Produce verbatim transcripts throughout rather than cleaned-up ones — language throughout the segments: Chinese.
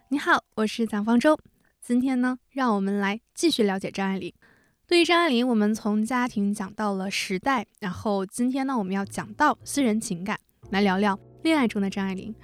你好，我是蒋方舟。今天呢，让我们来继续了解张爱玲。对于张爱玲，我们从家庭讲到了时代，然后今天呢，我们要讲到私人情感，来聊聊恋爱中的张爱玲。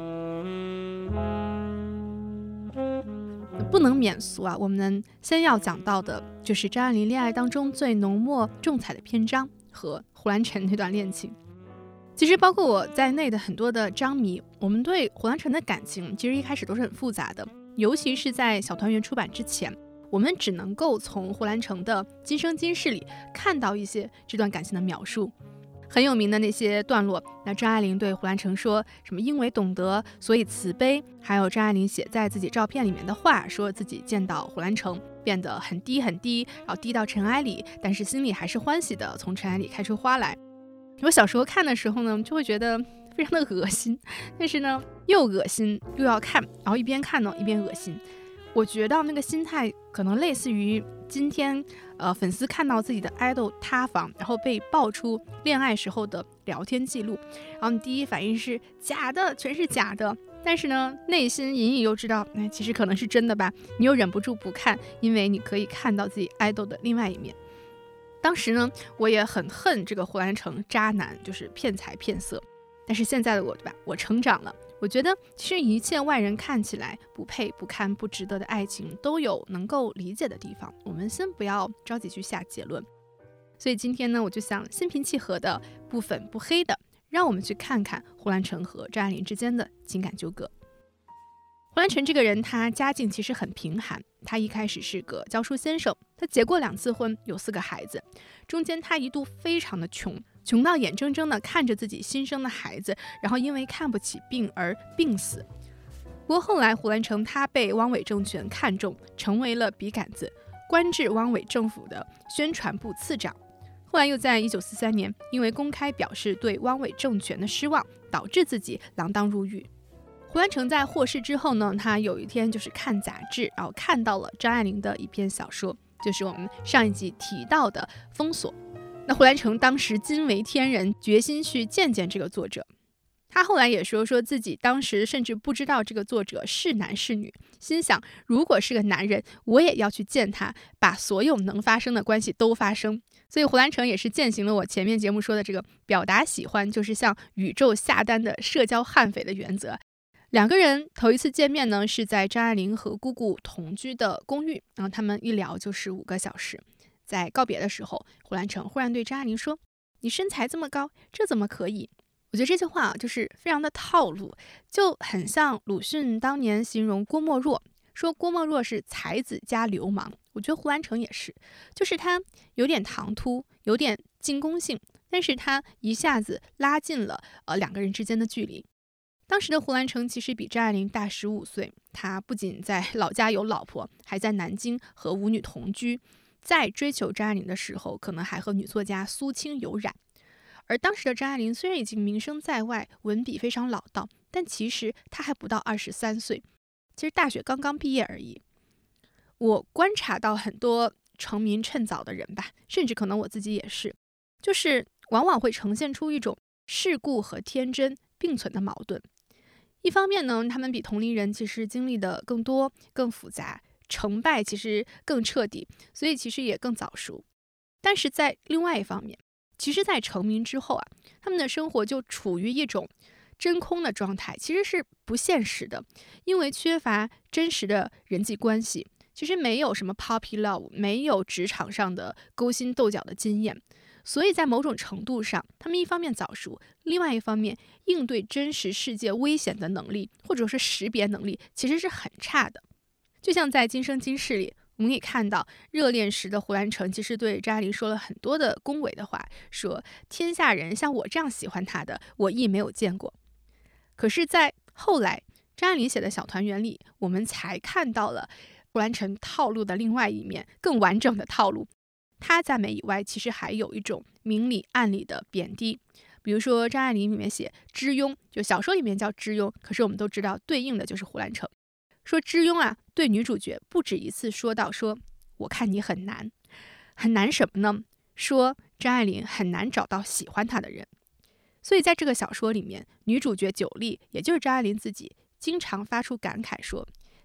不能免俗啊，我们先要讲到的就是张爱玲恋爱当中最浓墨重彩的篇章和胡兰成那段恋情。其实包括我在内的很多的张迷，我们对胡兰成的感情其实一开始都是很复杂的，尤其是在小团圆出版之前，我们只能够从胡兰成的《今生今世》里看到一些这段感情的描述。很有名的那些段落，那张爱玲对胡兰成说什么因为懂得所以慈悲，还有张爱玲写在自己照片里面的话，说自己见到胡兰成变得很低很低，然后低到尘埃里，但是心里还是欢喜的，从尘埃里开出花来。我小时候看的时候呢，就会觉得非常的恶心，但是呢又恶心又要看，然后一边看呢一边恶心。我觉得那个心态可能类似于今天呃粉丝看到自己的 idol 塌房，然后被爆出恋爱时候的聊天记录，然后你第一反应是假的，全是假的，但是呢内心隐隐又知道哎，其实可能是真的吧，你又忍不住不看，因为你可以看到自己 idol 的另外一面。当时呢我也很恨这个胡兰成渣男，就是骗财骗色，但是现在的我对吧，我成长了，我觉得其实一切外人看起来不配不堪不值得的爱情都有能够理解的地方，我们先不要着急去下结论。所以今天呢，我就想心平气和的不粉不黑的，让我们去看看胡兰成和张爱玲之间的情感纠葛。胡兰成这个人他家境其实很贫寒，他一开始是个教书先生，他结过两次婚，有四个孩子，中间他一度非常的穷，穷到眼睁睁的看着自己新生的孩子，然后因为看不起病而病死。不过后来胡兰成他被汪伪政权看中，成为了笔杆子，官至汪伪政府的宣传部次长。后来又在一九四三年因为公开表示对汪伪政权的失望，导致自己锒铛入狱。胡兰成在获释之后呢，他有一天就是看杂志，然后看到了张爱玲的一篇小说，就是我们上一集提到的《封锁》。那胡兰成当时惊为天人，决心去见见这个作者。他后来也说说自己当时甚至不知道这个作者是男是女，心想如果是个男人，我也要去见他，把所有能发生的关系都发生。所以胡兰成也是践行了我前面节目说的这个表达喜欢就是向宇宙下单的社交悍匪的原则。两个人头一次见面呢，是在张爱玲和姑姑同居的公寓，然后他们一聊就是五个小时。在告别的时候，胡兰成忽然对张爱玲说：“你身材这么高，这怎么可以？”我觉得这句话就是非常的套路，就很像鲁迅当年形容郭沫若，说郭沫若是才子加流氓。我觉得胡兰成也是，就是他有点唐突，有点进攻性，但是他一下子拉近了呃两个人之间的距离。当时的胡兰成其实比张爱玲大十五岁，他不仅在老家有老婆，还在南京和舞女同居，在追求张爱玲的时候，可能还和女作家苏青有染。而当时的张爱玲虽然已经名声在外，文笔非常老道，但其实她还不到二十三岁，其实大学刚刚毕业而已。我观察到很多成名趁早的人吧，甚至可能我自己也是，就是往往会呈现出一种世故和天真并存的矛盾。一方面呢，他们比同龄人其实经历的更多更复杂，成败其实更彻底，所以其实也更早熟。但是在另外一方面，其实在成名之后啊，他们的生活就处于一种真空的状态，其实是不现实的，因为缺乏真实的人际关系，其实没有什么 puppy love， 没有职场上的勾心斗角的经验，所以在某种程度上，他们一方面早熟，另外一方面应对真实世界危险的能力或者是识别能力其实是很差的。就像在《今生今世》里，我们可以看到热恋时的胡兰成其实对张爱玲说了很多的恭维的话，说天下人像我这样喜欢他的我亦没有见过。可是在后来张爱玲写的小团圆里，我们才看到了胡兰成套路的另外一面，更完整的套路。他赞美以外，其实还有一种明里暗里的贬低。比如说张爱玲里面写知庸，就小说里面叫知庸，可是我们都知道对应的就是胡兰成。说知庸啊，对女主角不止一次说到说，我看你很难。很难什么呢？说张爱玲很难找到喜欢她的人。所以在这个小说里面，女主角九莉，也就是张爱玲自己，经常发出感慨说，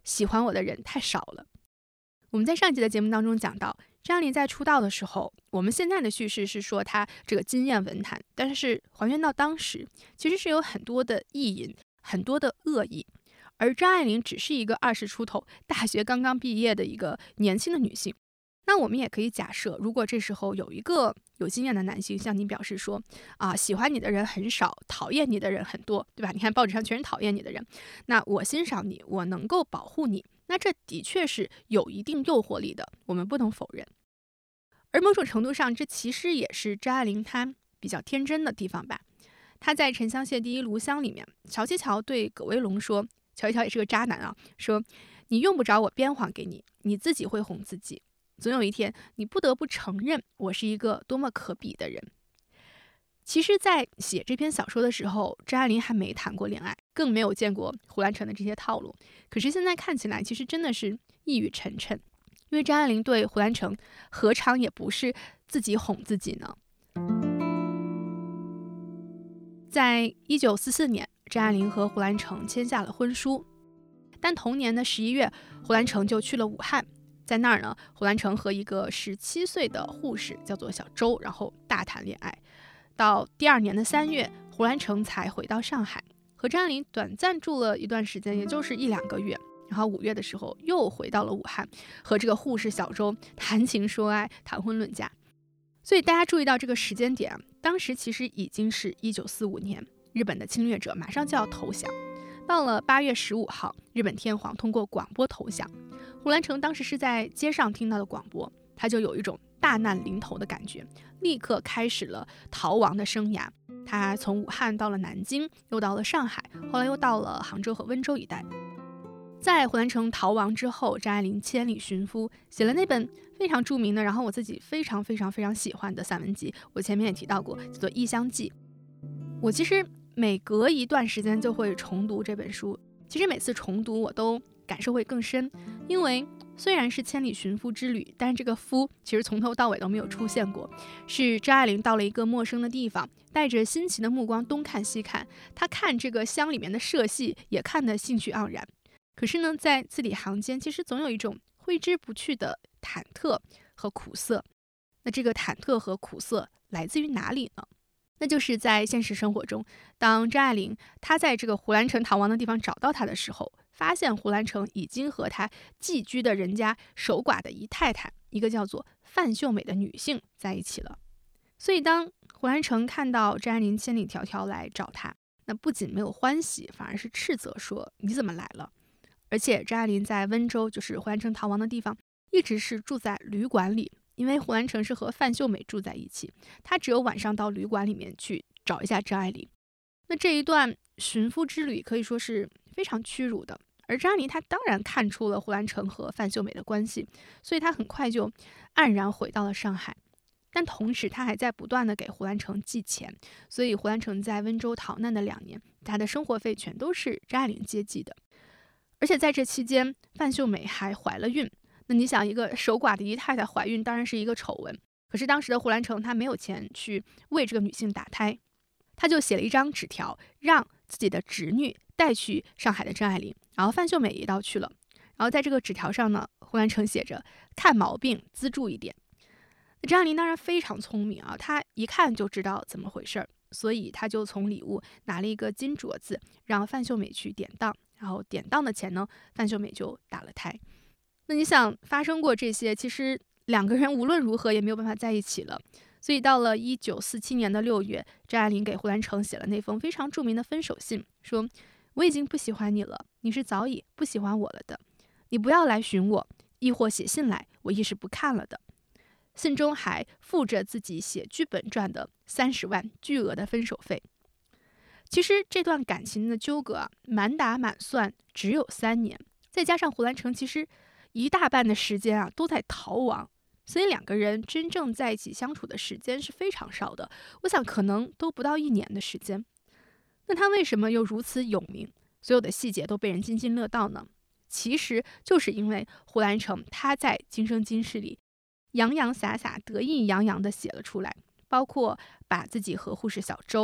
喜欢我的人太少了。我们在上集的节目当中讲到，张爱玲在出道的时候，我们现在的叙事是说她这个惊艳文坛，但是还原到当时，其实是有很多的意淫，很多的恶意。而张爱玲只是一个二十出头、大学刚刚毕业的一个年轻的女性。那我们也可以假设，如果这时候有一个有经验的男性向你表示说，啊，喜欢你的人很少，讨厌你的人很多，对吧？你看报纸上全是讨厌你的人，那我欣赏你，我能够保护你，那这的确是有一定诱惑力的，我们不能否认。而某种程度上，这其实也是张爱玲她比较天真的地方吧。她在《沉香屑第一炉香》里面，乔七乔对葛薇龙说，乔七乔也是个渣男啊，说你用不着我编谎给你，你自己会哄自己。总有一天，你不得不承认我是一个多么可比的人。其实，在写这篇小说的时候，张爱玲还没谈过恋爱，更没有见过胡兰成的这些套路。可是现在看起来，其实真的是一语成谶。因为张爱玲对胡兰成何尝也不是自己哄自己呢？在一九四四年，张爱玲和胡兰成签下了婚书，但同年的十一月，胡兰成就去了武汉。在那儿呢，胡兰成和一个十七岁的护士叫做小周，然后大谈恋爱。到第二年的三月，胡兰成才回到上海，和张爱玲短暂住了一段时间，也就是一两个月。然后五月的时候又回到了武汉，和这个护士小周谈情说爱，谈婚论嫁。所以大家注意到这个时间点，当时其实已经是一九四五年，日本的侵略者马上就要投降。到了八月十五号，日本天皇通过广播投降。胡兰成当时是在街上听到的广播，他就有一种大难临头的感觉，立刻开始了逃亡的生涯。他从武汉到了南京，又到了上海，后来又到了杭州和温州一带。在胡兰成逃亡之后，张爱玲千里寻夫，写了那本非常著名的，然后我自己非常非常非常喜欢的散文集，我前面也提到过，叫做《异乡记》。我其实每隔一段时间就会重读这本书，其实每次重读我都感受会更深，因为虽然是千里寻夫之旅，但是这个夫其实从头到尾都没有出现过，是张爱玲到了一个陌生的地方，带着新奇的目光东看西看，她看这个乡里面的社戏也看得兴趣盎然。可是呢，在字里行间，其实总有一种挥之不去的忐忑和苦涩。那这个忐忑和苦涩来自于哪里呢？那就是在现实生活中，当张爱玲她在这个胡兰成逃亡的地方找到他的时候，发现胡兰成已经和他寄居的人家守寡的姨太太，一个叫做范秀美的女性在一起了。所以当胡兰成看到张爱玲千里迢迢来找他，那不仅没有欢喜，反而是斥责说，你怎么来了？而且张爱玲在温州，就是胡兰成逃亡的地方，一直是住在旅馆里，因为胡兰成是和范秀美住在一起，他只有晚上到旅馆里面去找一下张爱玲。那这一段寻夫之旅可以说是非常屈辱的，而张爱玲她当然看出了胡兰成和范秀美的关系，所以她很快就黯然回到了上海。但同时她还在不断的给胡兰成寄钱，所以胡兰成在温州逃难的两年，他的生活费全都是张爱玲接济的。而且在这期间，范秀美还怀了孕。那你想，一个守寡的姨太太怀孕，当然是一个丑闻。可是当时的胡兰成他没有钱去为这个女性打胎，他就写了一张纸条，让自己的侄女带去上海的张爱玲，然后范秀美也到去了。然后在这个纸条上呢，胡兰成写着看毛病资助一点。张爱玲当然非常聪明啊，她一看就知道怎么回事儿，所以她就从礼物拿了一个金镯子，让范秀美去典当。然后典当的钱呢，范秀美就打了胎。那你想，发生过这些，其实两个人无论如何也没有办法在一起了。所以到了一九四七年的六月，张爱玲给胡兰成写了那封非常著名的分手信，说我已经不喜欢你了，你是早已不喜欢我了的，你不要来寻我，亦或写信来，我亦是不看了的。信中还附着自己写剧本赚的三十万巨额的分手费。其实这段感情的纠葛啊，满打满算只有三年，再加上胡兰成其实一大半的时间啊都在逃亡，所以两个人真正在一起相处的时间是非常少的，我想可能都不到一年的时间。那他为什么又如此有名，所有的细节都被人津津乐道呢？其实就是因为胡兰成他在《今生今世》里洋洋洒洒、得意洋洋地写了出来，包括把自己和护士小周、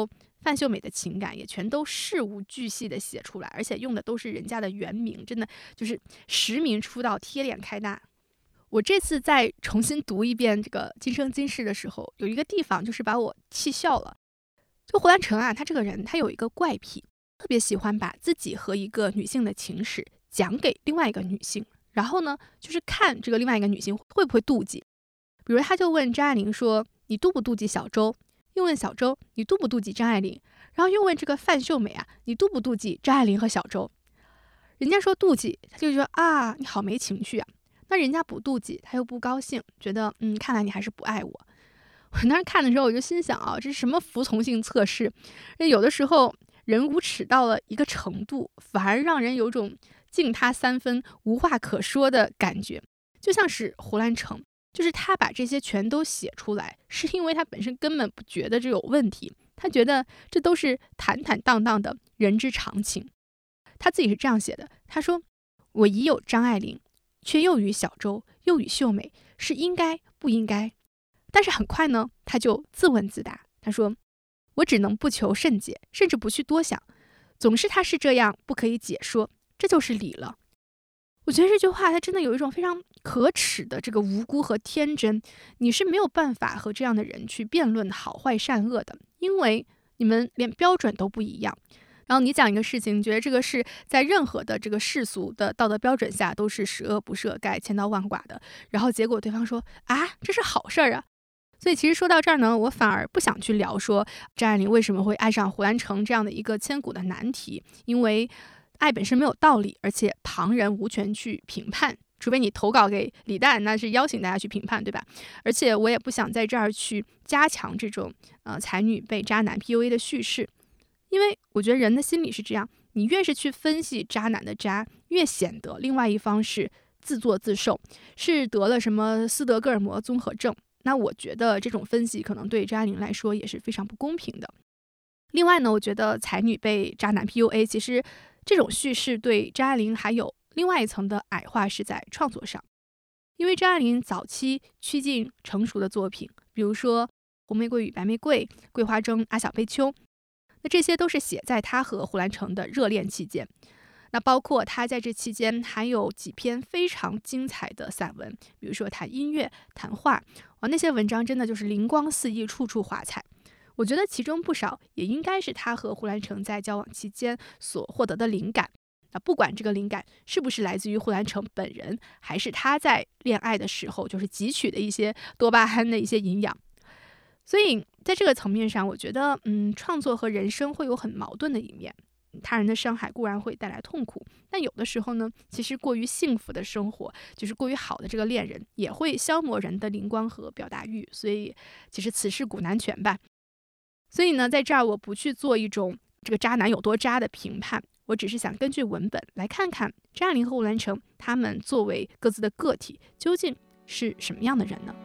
范秀美的情感也全都事无巨细的写出来，而且用的都是人家的原名，真的就是实名出道，贴脸开大。我这次再重新读一遍这个《今生今世》的时候，有一个地方就是把我气笑了。就胡兰成啊，他这个人他有一个怪癖，特别喜欢把自己和一个女性的情史讲给另外一个女性，然后呢，就是看这个另外一个女性会不会妒忌。比如他就问张爱玲说：“你妒不妒忌小周？”又问小周：“你妒不妒忌张爱玲？”然后又问这个范秀美啊：“你妒不妒忌张爱玲和小周？”人家说妒忌，他就觉得啊，你好没情趣啊。那人家不妒忌，他又不高兴，觉得嗯，看来你还是不爱我。我当时看的时候，我就心想啊，这是什么服从性测试？有的时候人无耻到了一个程度，反而让人有种敬他三分、无话可说的感觉。就像是胡兰成，就是他把这些全都写出来，是因为他本身根本不觉得这有问题，他觉得这都是坦坦荡荡的人之常情。他自己是这样写的，他说：“我已有张爱玲，却又与小周，又与秀美，是应该不应该？”但是很快呢，他就自问自答，他说：“我只能不求甚解，甚至不去多想，总是他是这样，不可以解说，这就是理了。”我觉得这句话它真的有一种非常可耻的这个无辜和天真，你是没有办法和这样的人去辩论好坏善恶的，因为你们连标准都不一样。然后你讲一个事情，觉得这个事在任何的这个世俗的道德标准下都是十恶不赦、该千刀万剐的，然后结果对方说啊，这是好事儿啊。所以其实说到这儿呢，我反而不想去聊说张爱玲为什么会爱上胡兰成这样的一个千古的难题，因为爱本身没有道理，而且旁人无权去评判，除非你投稿给李诞，那是邀请大家去评判，对吧？而且我也不想在这儿去加强这种呃才女被渣男 P U A 的叙事，因为我觉得人的心理是这样，你越是去分析渣男的渣，越显得另外一方是自作自受，是得了什么斯德哥尔摩综合症。那我觉得这种分析可能对张爱玲来说也是非常不公平的。另外呢，我觉得才女被渣男 P U A， 其实这种叙事对张爱玲还有另外一层的矮化，是在创作上。因为张爱玲早期趋近成熟的作品，比如说《红玫瑰与白玫瑰》、《桂花蒸阿小悲秋》，那这些都是写在她和胡兰成的热恋期间。那包括她在这期间还有几篇非常精彩的散文，比如说谈音乐、谈画，哇，那些文章真的就是灵光四溢，处处华彩。我觉得其中不少也应该是她和胡兰成在交往期间所获得的灵感。那不管这个灵感是不是来自于胡兰成本人，还是他在恋爱的时候就是汲取的一些多巴胺的一些营养。所以在这个层面上，我觉得嗯，创作和人生会有很矛盾的一面。他人的伤害固然会带来痛苦，但有的时候呢，其实过于幸福的生活，就是过于好的这个恋人，也会消磨人的灵光和表达欲。所以其实此事古难全吧。所以呢，在这儿我不去做一种这个渣男有多渣的评判，我只是想根据文本来看看张爱玲和胡兰成他们作为各自的个体究竟是什么样的人呢？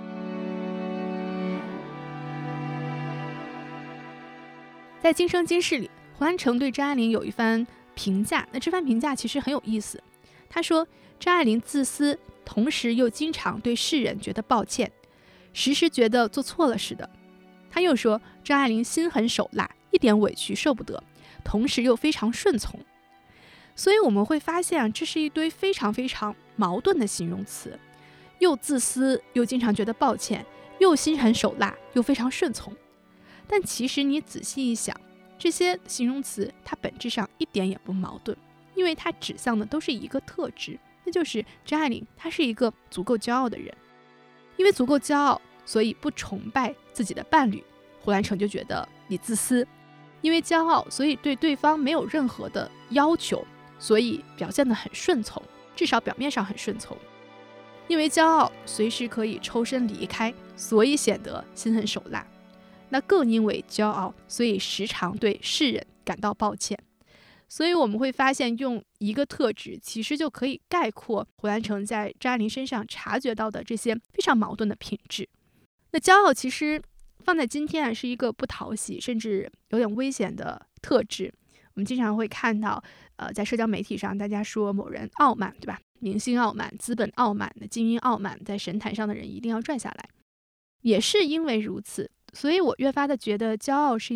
在《今生今世》里，胡兰成对张爱玲有一番评价，那这番评价其实很有意思。他说张爱玲自私，同时又经常对世人觉得抱歉，时时觉得做错了似的。他又说张爱玲心狠手辣，一点委屈受不得，同时又非常顺从。所以我们会发现，这是一堆非常非常矛盾的形容词，又自私，又经常觉得抱歉，又心狠手辣，又非常顺从。但其实你仔细一想，这些形容词它本质上一点也不矛盾，因为它指向的都是一个特质，那就是张爱玲她是一个足够骄傲的人。因为足够骄傲，所以不崇拜自己的伴侣，胡兰成就觉得你自私。因为骄傲，所以对对方没有任何的要求，所以表现得很顺从，至少表面上很顺从。因为骄傲，随时可以抽身离开，所以显得心狠手辣。那更因为骄傲，所以时常对世人感到抱歉。所以我们会发现，用一个特质其实就可以概括胡兰成在张爱玲身上察觉到的这些非常矛盾的品质。那骄傲其实放在今天啊，是一个不讨喜甚至有点危险的特质。我们经常会看到呃，在社交媒体上大家说某人傲慢，对吧？明星傲慢、资本傲慢、精英傲慢，在神坛上的人一定要拽下来。也是因为如此，所以我越发的觉得骄傲是一种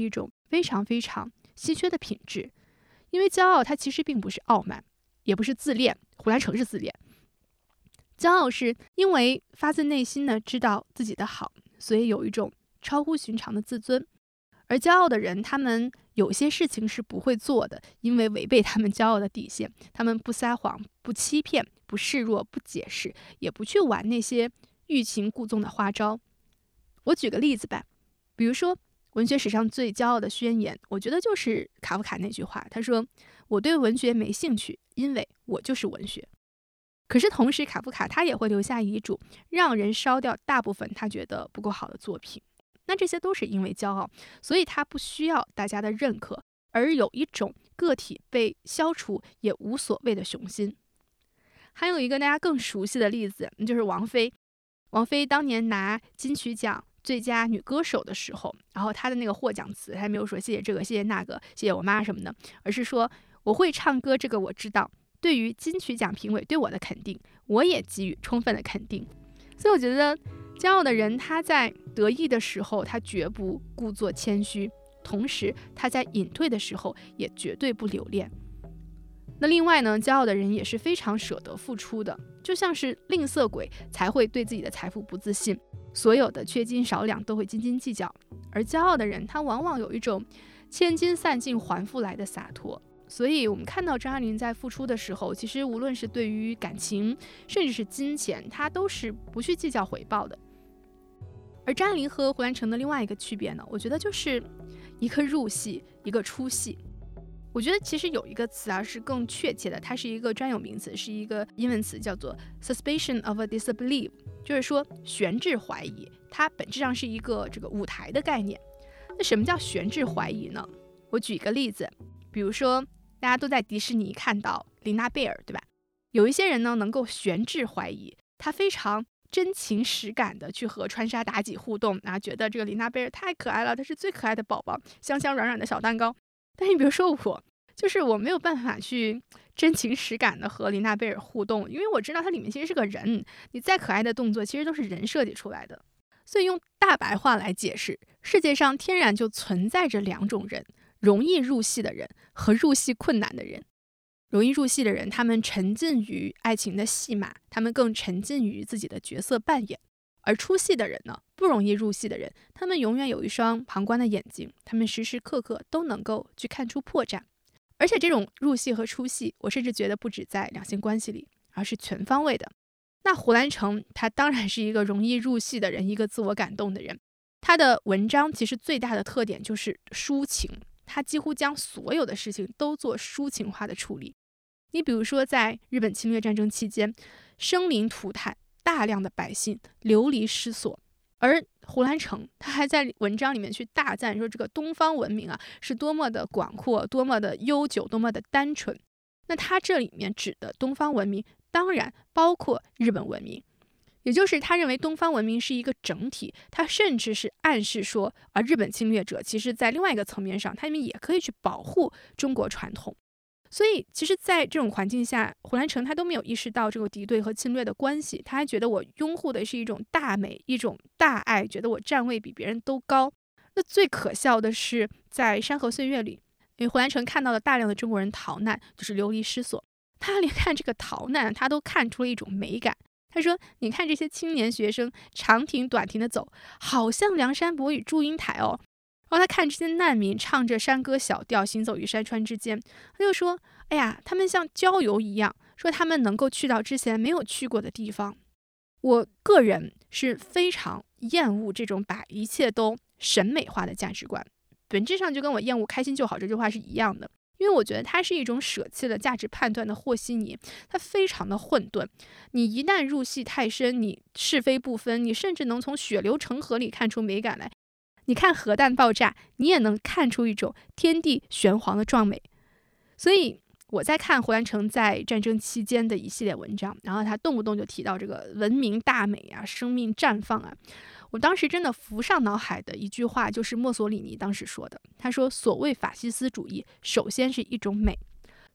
非常非常稀缺的品质。因为骄傲它其实并不是傲慢，也不是自恋，胡兰成是自恋。骄傲是因为发自内心的知道自己的好，所以有一种超乎寻常的自尊。而骄傲的人，他们有些事情是不会做的，因为违背他们骄傲的底线。他们不撒谎，不欺骗，不示弱，不解释，也不去玩那些欲擒故纵的花招。我举个例子吧，比如说文学史上最骄傲的宣言，我觉得就是卡夫卡那句话，他说：我对文学没兴趣，因为我就是文学。可是同时卡夫卡他也会留下遗嘱，让人烧掉大部分他觉得不够好的作品。那这些都是因为骄傲，所以他不需要大家的认可，而有一种个体被消除也无所谓的雄心。还有一个大家更熟悉的例子，就是王菲。王菲当年拿金曲奖最佳女歌手的时候，然后她的那个获奖词还没有说谢谢这个谢谢那个谢谢我妈什么的，而是说我会唱歌，这个我知道，对于金曲奖评委对我的肯定，我也给予充分的肯定。所以我觉得骄傲的人，他在得意的时候他绝不故作谦虚，同时他在隐退的时候也绝对不留恋。那另外呢，骄傲的人也是非常舍得付出的，就像是吝啬鬼才会对自己的财富不自信，所有的缺斤少两都会斤斤计较。而骄傲的人，他往往有一种千金散尽还复来的洒脱。所以我们看到张爱玲在付出的时候，其实无论是对于感情甚至是金钱，她都是不去计较回报的。而张爱玲和胡兰成的另外一个区别呢，我觉得就是一个入戏，一个出戏。我觉得其实有一个词啊是更确切的，它是一个专有名词，是一个英文词，叫做 suspicion of a disbelief， 就是说悬置怀疑，它本质上是一个这个舞台的概念。那什么叫悬置怀疑呢？我举一个例子，比如说大家都在迪士尼看到琳娜贝尔，对吧？有一些人呢能够悬置怀疑，他非常真情实感的去和川沙妲己互动，然后觉得这个琳娜贝尔太可爱了，她是最可爱的宝宝，香香软软的小蛋糕。但你比如说我，就是我没有办法去真情实感的和琳娜贝尔互动，因为我知道她里面其实是个人，你再可爱的动作其实都是人设计出来的。所以用大白话来解释，世界上天然就存在着两种人，容易入戏的人和入戏困难的人。容易入戏的人，他们沉浸于爱情的戏码，他们更沉浸于自己的角色扮演。而出戏的人呢，不容易入戏的人，他们永远有一双旁观的眼睛，他们时时刻刻都能够去看出破绽。而且这种入戏和出戏，我甚至觉得不止在两性关系里，而是全方位的。那胡兰成他当然是一个容易入戏的人，一个自我感动的人。他的文章其实最大的特点就是抒情，他几乎将所有的事情都做抒情化的处理。你比如说在日本侵略战争期间，生灵涂炭，大量的百姓流离失所，而胡兰成他还在文章里面去大赞说这个东方文明啊是多么的广阔，多么的悠久，多么的单纯。那他这里面指的东方文明当然包括日本文明，也就是他认为东方文明是一个整体，他甚至是暗示说，而日本侵略者其实在另外一个层面上，他们也可以去保护中国传统。所以其实在这种环境下，胡兰成他都没有意识到这个敌对和侵略的关系，他还觉得我拥护的是一种大美，一种大爱，觉得我站位比别人都高。那最可笑的是在山河岁月里，因为胡兰成看到了大量的中国人逃难，就是流离失所，他连看这个逃难他都看出了一种美感。他说你看这些青年学生长亭短亭的走，好像梁山伯与祝英台哦。然后他看这些难民唱着山歌小调行走于山川之间，他就说哎呀，他们像郊游一样，说他们能够去到之前没有去过的地方。我个人是非常厌恶这种把一切都审美化的价值观，本质上就跟我厌恶开心就好这句话是一样的。因为我觉得它是一种舍弃了价值判断的和稀泥，它非常的混沌。你一旦入戏太深，你是非不分，你甚至能从血流成河里看出美感来。你看核弹爆炸，你也能看出一种天地玄黄的壮美。所以我在看胡兰成在战争期间的一系列文章，然后他动不动就提到这个文明大美啊，生命绽放啊，我当时真的浮上脑海的一句话就是墨索里尼当时说的，他说所谓法西斯主义首先是一种美，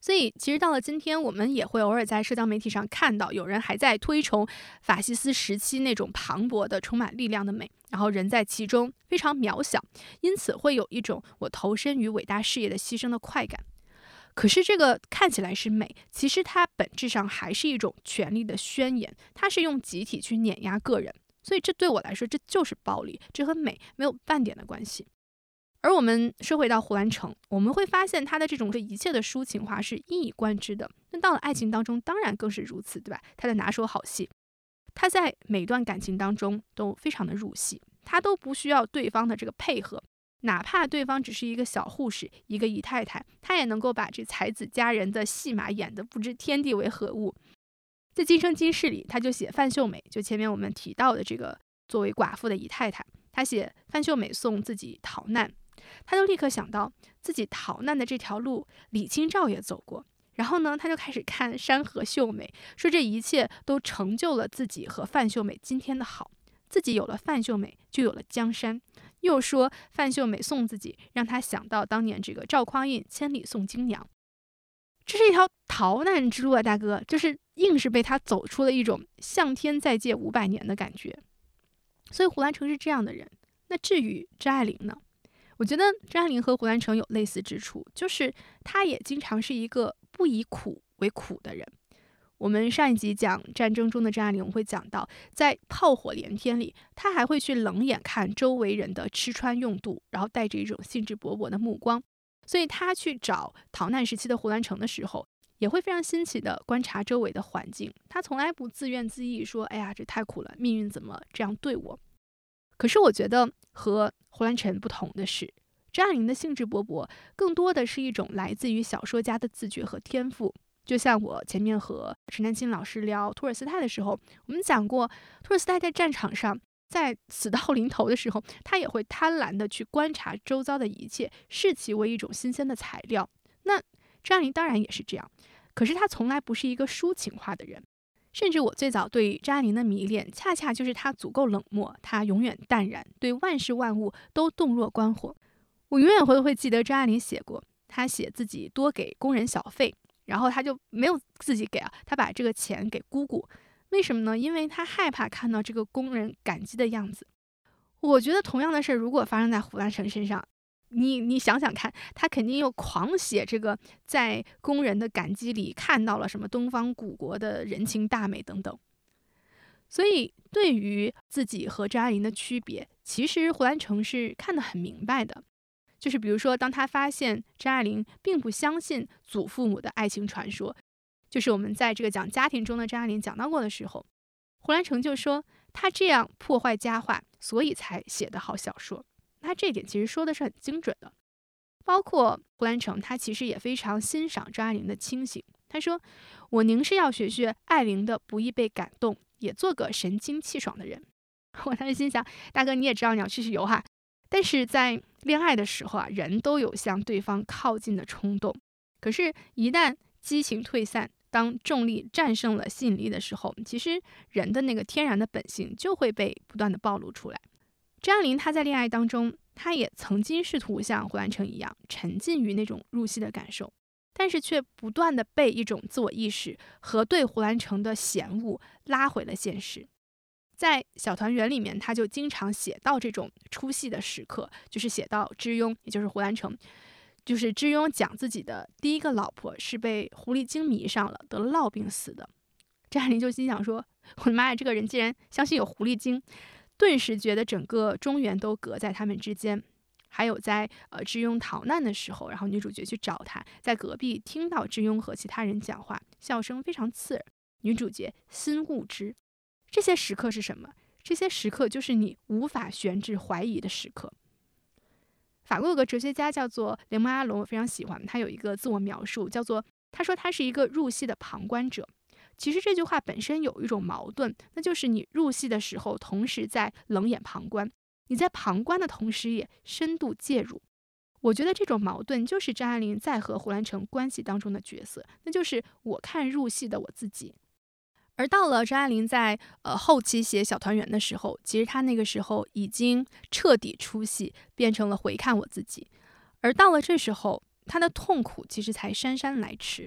所以其实到了今天，我们也会偶尔在社交媒体上看到有人还在推崇法西斯时期那种磅礴的充满力量的美，然后人在其中非常渺小，因此会有一种我投身于伟大事业的牺牲的快感。可是这个看起来是美，其实它本质上还是一种权力的宣言，它是用集体去碾压个人，所以这对我来说这就是暴力，这和美没有半点的关系。而我们说回到胡兰成，我们会发现他的这种对一切的抒情化是一以贯之的。那到了爱情当中，当然更是如此，对吧？他的拿手好戏，他在每段感情当中都非常的入戏，他都不需要对方的这个配合，哪怕对方只是一个小护士，一个姨太太，他也能够把这才子佳人的戏码演得不知天地为何物。在《今生今世》里，他就写范秀美，就前面我们提到的这个作为寡妇的姨太太，他写范秀美送自己逃难。他就立刻想到自己逃难的这条路李清照也走过，然后呢他就开始看山河秀美，说这一切都成就了自己和范秀美今天的好，自己有了范秀美就有了江山，又说范秀美送自己，让他想到当年这个赵匡胤千里送金娘。这是一条逃难之路啊，大哥，就是硬是被他走出了一种向天再借五百年的感觉。所以胡兰成是这样的人。那至于张爱玲呢，我觉得张爱玲和胡兰成有类似之处，就是她也经常是一个不以苦为苦的人。我们上一集讲战争中的张爱玲，我们会讲到在炮火连天里，她还会去冷眼看周围人的吃穿用度，然后带着一种兴致勃勃的目光。所以她去找逃难时期的胡兰成的时候，也会非常新奇的观察周围的环境，她从来不自怨自艾说哎呀这太苦了，命运怎么这样对我。可是我觉得和胡兰成不同的是，张爱玲的兴致勃勃更多的是一种来自于小说家的自觉和天赋。就像我前面和陈丹青老师聊托尔斯泰的时候，我们讲过托尔斯泰在战场上在死到临头的时候，他也会贪婪的去观察周遭的一切，视其为一种新鲜的材料。那张爱玲当然也是这样，可是她从来不是一个抒情化的人。甚至我最早对张爱玲的迷恋，恰恰就是她足够冷漠，她永远淡然，对万事万物都洞若观火。我永远会会记得张爱玲写过，她写自己多给工人小费，然后她就没有自己给啊，她把这个钱给姑姑。为什么呢？因为她害怕看到这个工人感激的样子。我觉得同样的事如果发生在胡兰成身上，你你想想看，他肯定又狂写这个在工人的感激里看到了什么东方古国的人情大美等等。所以对于自己和张爱玲的区别，其实胡兰成是看得很明白的。就是比如说当他发现张爱玲并不相信祖父母的爱情传说，就是我们在这个讲家庭中的张爱玲讲到过的时候，胡兰成就说他这样破坏佳话，所以才写得好小说。他这一点其实说的是很精准的。包括胡兰成他其实也非常欣赏张爱玲的清醒，他说我宁是要学学爱玲的不易被感动，也做个神清气爽的人。我当时心想，大哥你也知道你要去去游哈，但是在恋爱的时候啊，人都有向对方靠近的冲动，可是一旦激情退散，当重力战胜了吸引力的时候，其实人的那个天然的本性就会被不断的暴露出来。张爱玲她在恋爱当中，她也曾经试图像胡兰成一样沉浸于那种入戏的感受，但是却不断的被一种自我意识和对胡兰成的嫌恶拉回了现实。在小团圆里面，他就经常写到这种出戏的时刻，就是写到知庸，也就是胡兰成，就是知庸讲自己的第一个老婆是被狐狸精迷上了，得了烙病死的。张爱玲就心想说，我的妈呀，这个人竟然相信有狐狸精，顿时觉得整个中原都隔在他们之间。还有在呃知庸逃难的时候，然后女主角去找他，在隔壁听到知庸和其他人讲话，笑声非常刺耳，女主角心悟之。这些时刻是什么？这些时刻就是你无法悬置怀疑的时刻。法国有个哲学家叫做雷蒙阿隆，我非常喜欢，他有一个自我描述，叫做他说他是一个入戏的旁观者。其实这句话本身有一种矛盾，那就是你入戏的时候同时在冷眼旁观，你在旁观的同时也深度介入。我觉得这种矛盾就是张爱玲在和胡兰成关系当中的角色，那就是我看入戏的我自己。而到了张爱玲在呃后期写小团圆的时候，其实她那个时候已经彻底出戏，变成了回看我自己。而到了这时候， 他的痛苦其实才姗姗来迟。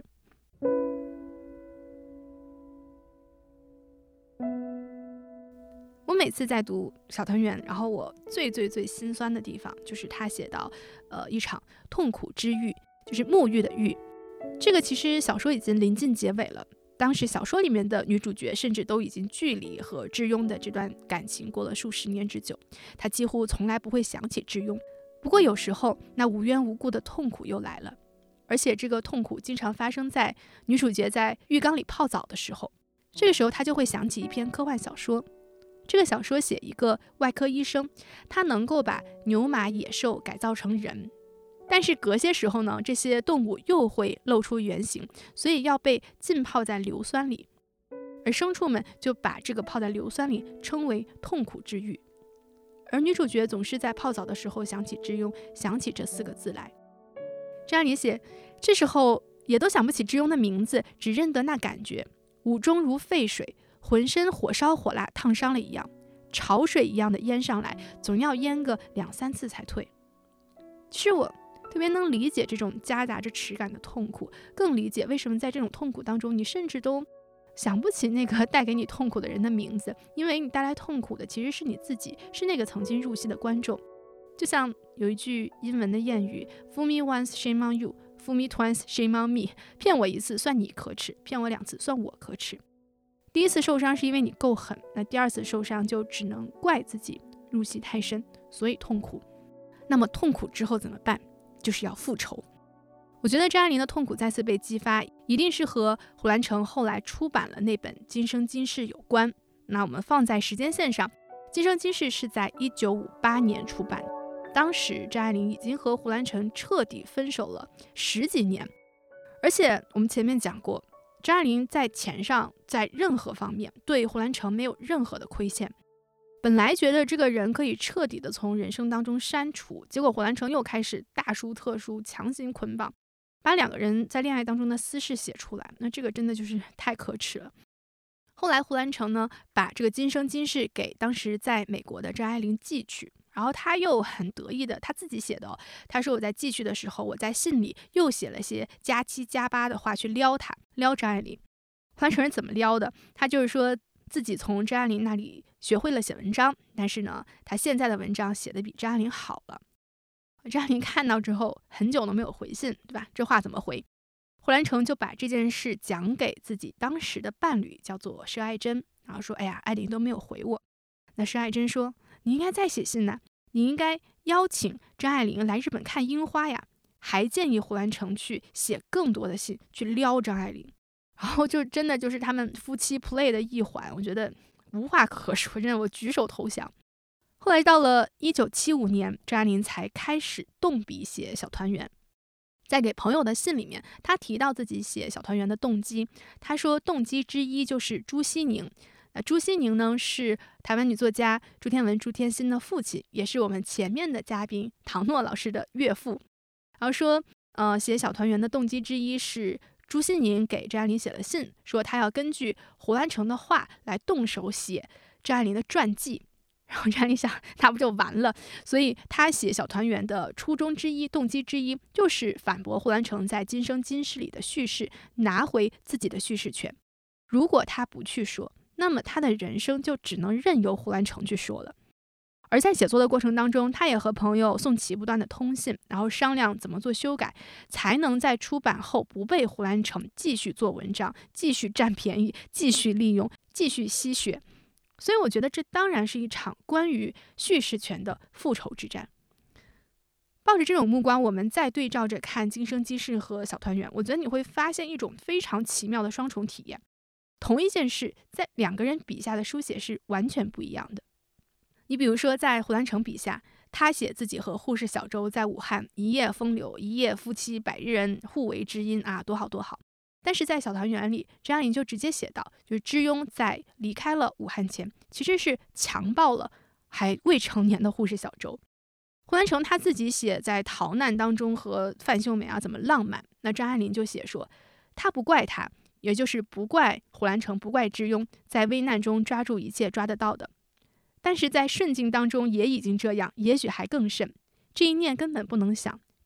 我每次在读小团圆，然后我最最最心酸的地方就是他写到呃一场痛苦之愈，就是沐浴的浴。这个其实小说已经临近结尾了，当时小说里面的女主角甚至都已经距离和智庸的这段感情过了数十年之久，她几乎从来不会想起智庸。不过有时候那无缘无故的痛苦又来了，而且这个痛苦经常发生在女主角在浴缸里泡澡的时候。这个时候她就会想起一篇科幻小说，这个小说写一个外科医生，他能够把牛马野兽改造成人，但是隔些时候呢，这些动物又会露出原形，所以要被浸泡在硫酸里，而牲畜们就把这个泡在硫酸里称为痛苦之浴。而女主角总是在泡澡的时候想起智庸，想起这四个字来。张爱玲写，这时候也都想不起智庸的名字，只认得那感觉，五中如沸水，浑身火烧火辣，烫伤了一样，潮水一样的淹上来，总要淹个两三次才退。其实我特别能理解这种夹杂着耻感的痛苦，更理解为什么在这种痛苦当中，你甚至都想不起那个带给你痛苦的人的名字，因为你带来痛苦的其实是你自己，是那个曾经入戏的观众。就像有一句英文的谚语 Fool me once, shame on you, Fool me twice, shame on me， 骗我一次算你可耻，骗我两次算我可耻。第一次受伤是因为你够狠，那第二次受伤就只能怪自己入戏太深，所以痛苦。那么痛苦之后怎么办？就是要复仇。我觉得张爱玲的痛苦再次被激发，一定是和胡兰成后来出版了那本《今生今世》有关。那我们放在时间线上，《今生今世》是在一九五八年出版，当时张爱玲已经和胡兰成彻底分手了十几年。而且我们前面讲过，张爱玲在钱上在任何方面对胡兰成没有任何的亏欠。本来觉得这个人可以彻底的从人生当中删除，结果胡兰成又开始大书特书，强行捆绑，把两个人在恋爱当中的私事写出来，那这个真的就是太可耻了。后来胡兰成呢，把这个今生今世给当时在美国的张爱玲寄去，然后他又很得意的，他自己写的、哦、他说我在寄去的时候，我在信里又写了些加七加八的话去撩他，撩张爱玲。胡兰成是怎么撩的？他就是说自己从张爱玲那里学会了写文章，但是呢，他现在的文章写的比张爱玲好了。张爱玲看到之后很久都没有回信，对吧？这话怎么回？胡兰成就把这件事讲给自己当时的伴侣，叫做佘爱珍，然后说：“哎呀，爱玲都没有回我。”那佘爱珍说：“你应该再写信呢，你应该邀请张爱玲来日本看樱花呀。”还建议胡兰成去写更多的信，去撩张爱玲。然后就真的就是他们夫妻 play 的一环，我觉得无话可说，真的我举手投降。后来到了一九七五年，张爱玲才开始动笔写小团圆。在给朋友的信里面，他提到自己写小团圆的动机，他说动机之一就是朱西宁。那朱西宁呢，是台湾女作家朱天文、朱天心的父亲，也是我们前面的嘉宾唐诺老师的岳父。然后说，呃，写小团圆的动机之一是朱西宁给张爱玲写了信，说他要根据胡兰成的话来动手写张爱玲的传记。然后张爱玲想，那不就完了？所以他写小团圆的初衷之一、动机之一，就是反驳胡兰成在《今生今世》里的叙事，拿回自己的叙事权。如果他不去说，那么他的人生就只能任由胡兰成去说了。而在写作的过程当中，他也和朋友宋琦不断的通信，然后商量怎么做修改，才能在出版后不被胡兰成继续做文章，继续占便宜，继续利用，继续吸血。所以我觉得这当然是一场关于叙事权的复仇之战。抱着这种目光，我们再对照着看《今生今世》和《小团圆》，我觉得你会发现一种非常奇妙的双重体验。同一件事，在两个人笔下的书写是完全不一样的。你比如说，在胡兰成笔下，他写自己和护士小周在武汉一夜风流，一夜夫妻百日恩，互为知音啊，多好多好。但是在小团圆里，张爱玲就直接写到，就是智庸在离开了武汉前，其实是强暴了还未成年的护士小周。胡兰成他自己写在逃难当中和范秀美啊怎么浪漫，那张爱玲就写说，他不怪他，也就是不怪胡兰成，不怪智庸，在危难中抓住一切抓得到的。但是在顺境当中也已经这样，也许还更甚。这一念根本不能想，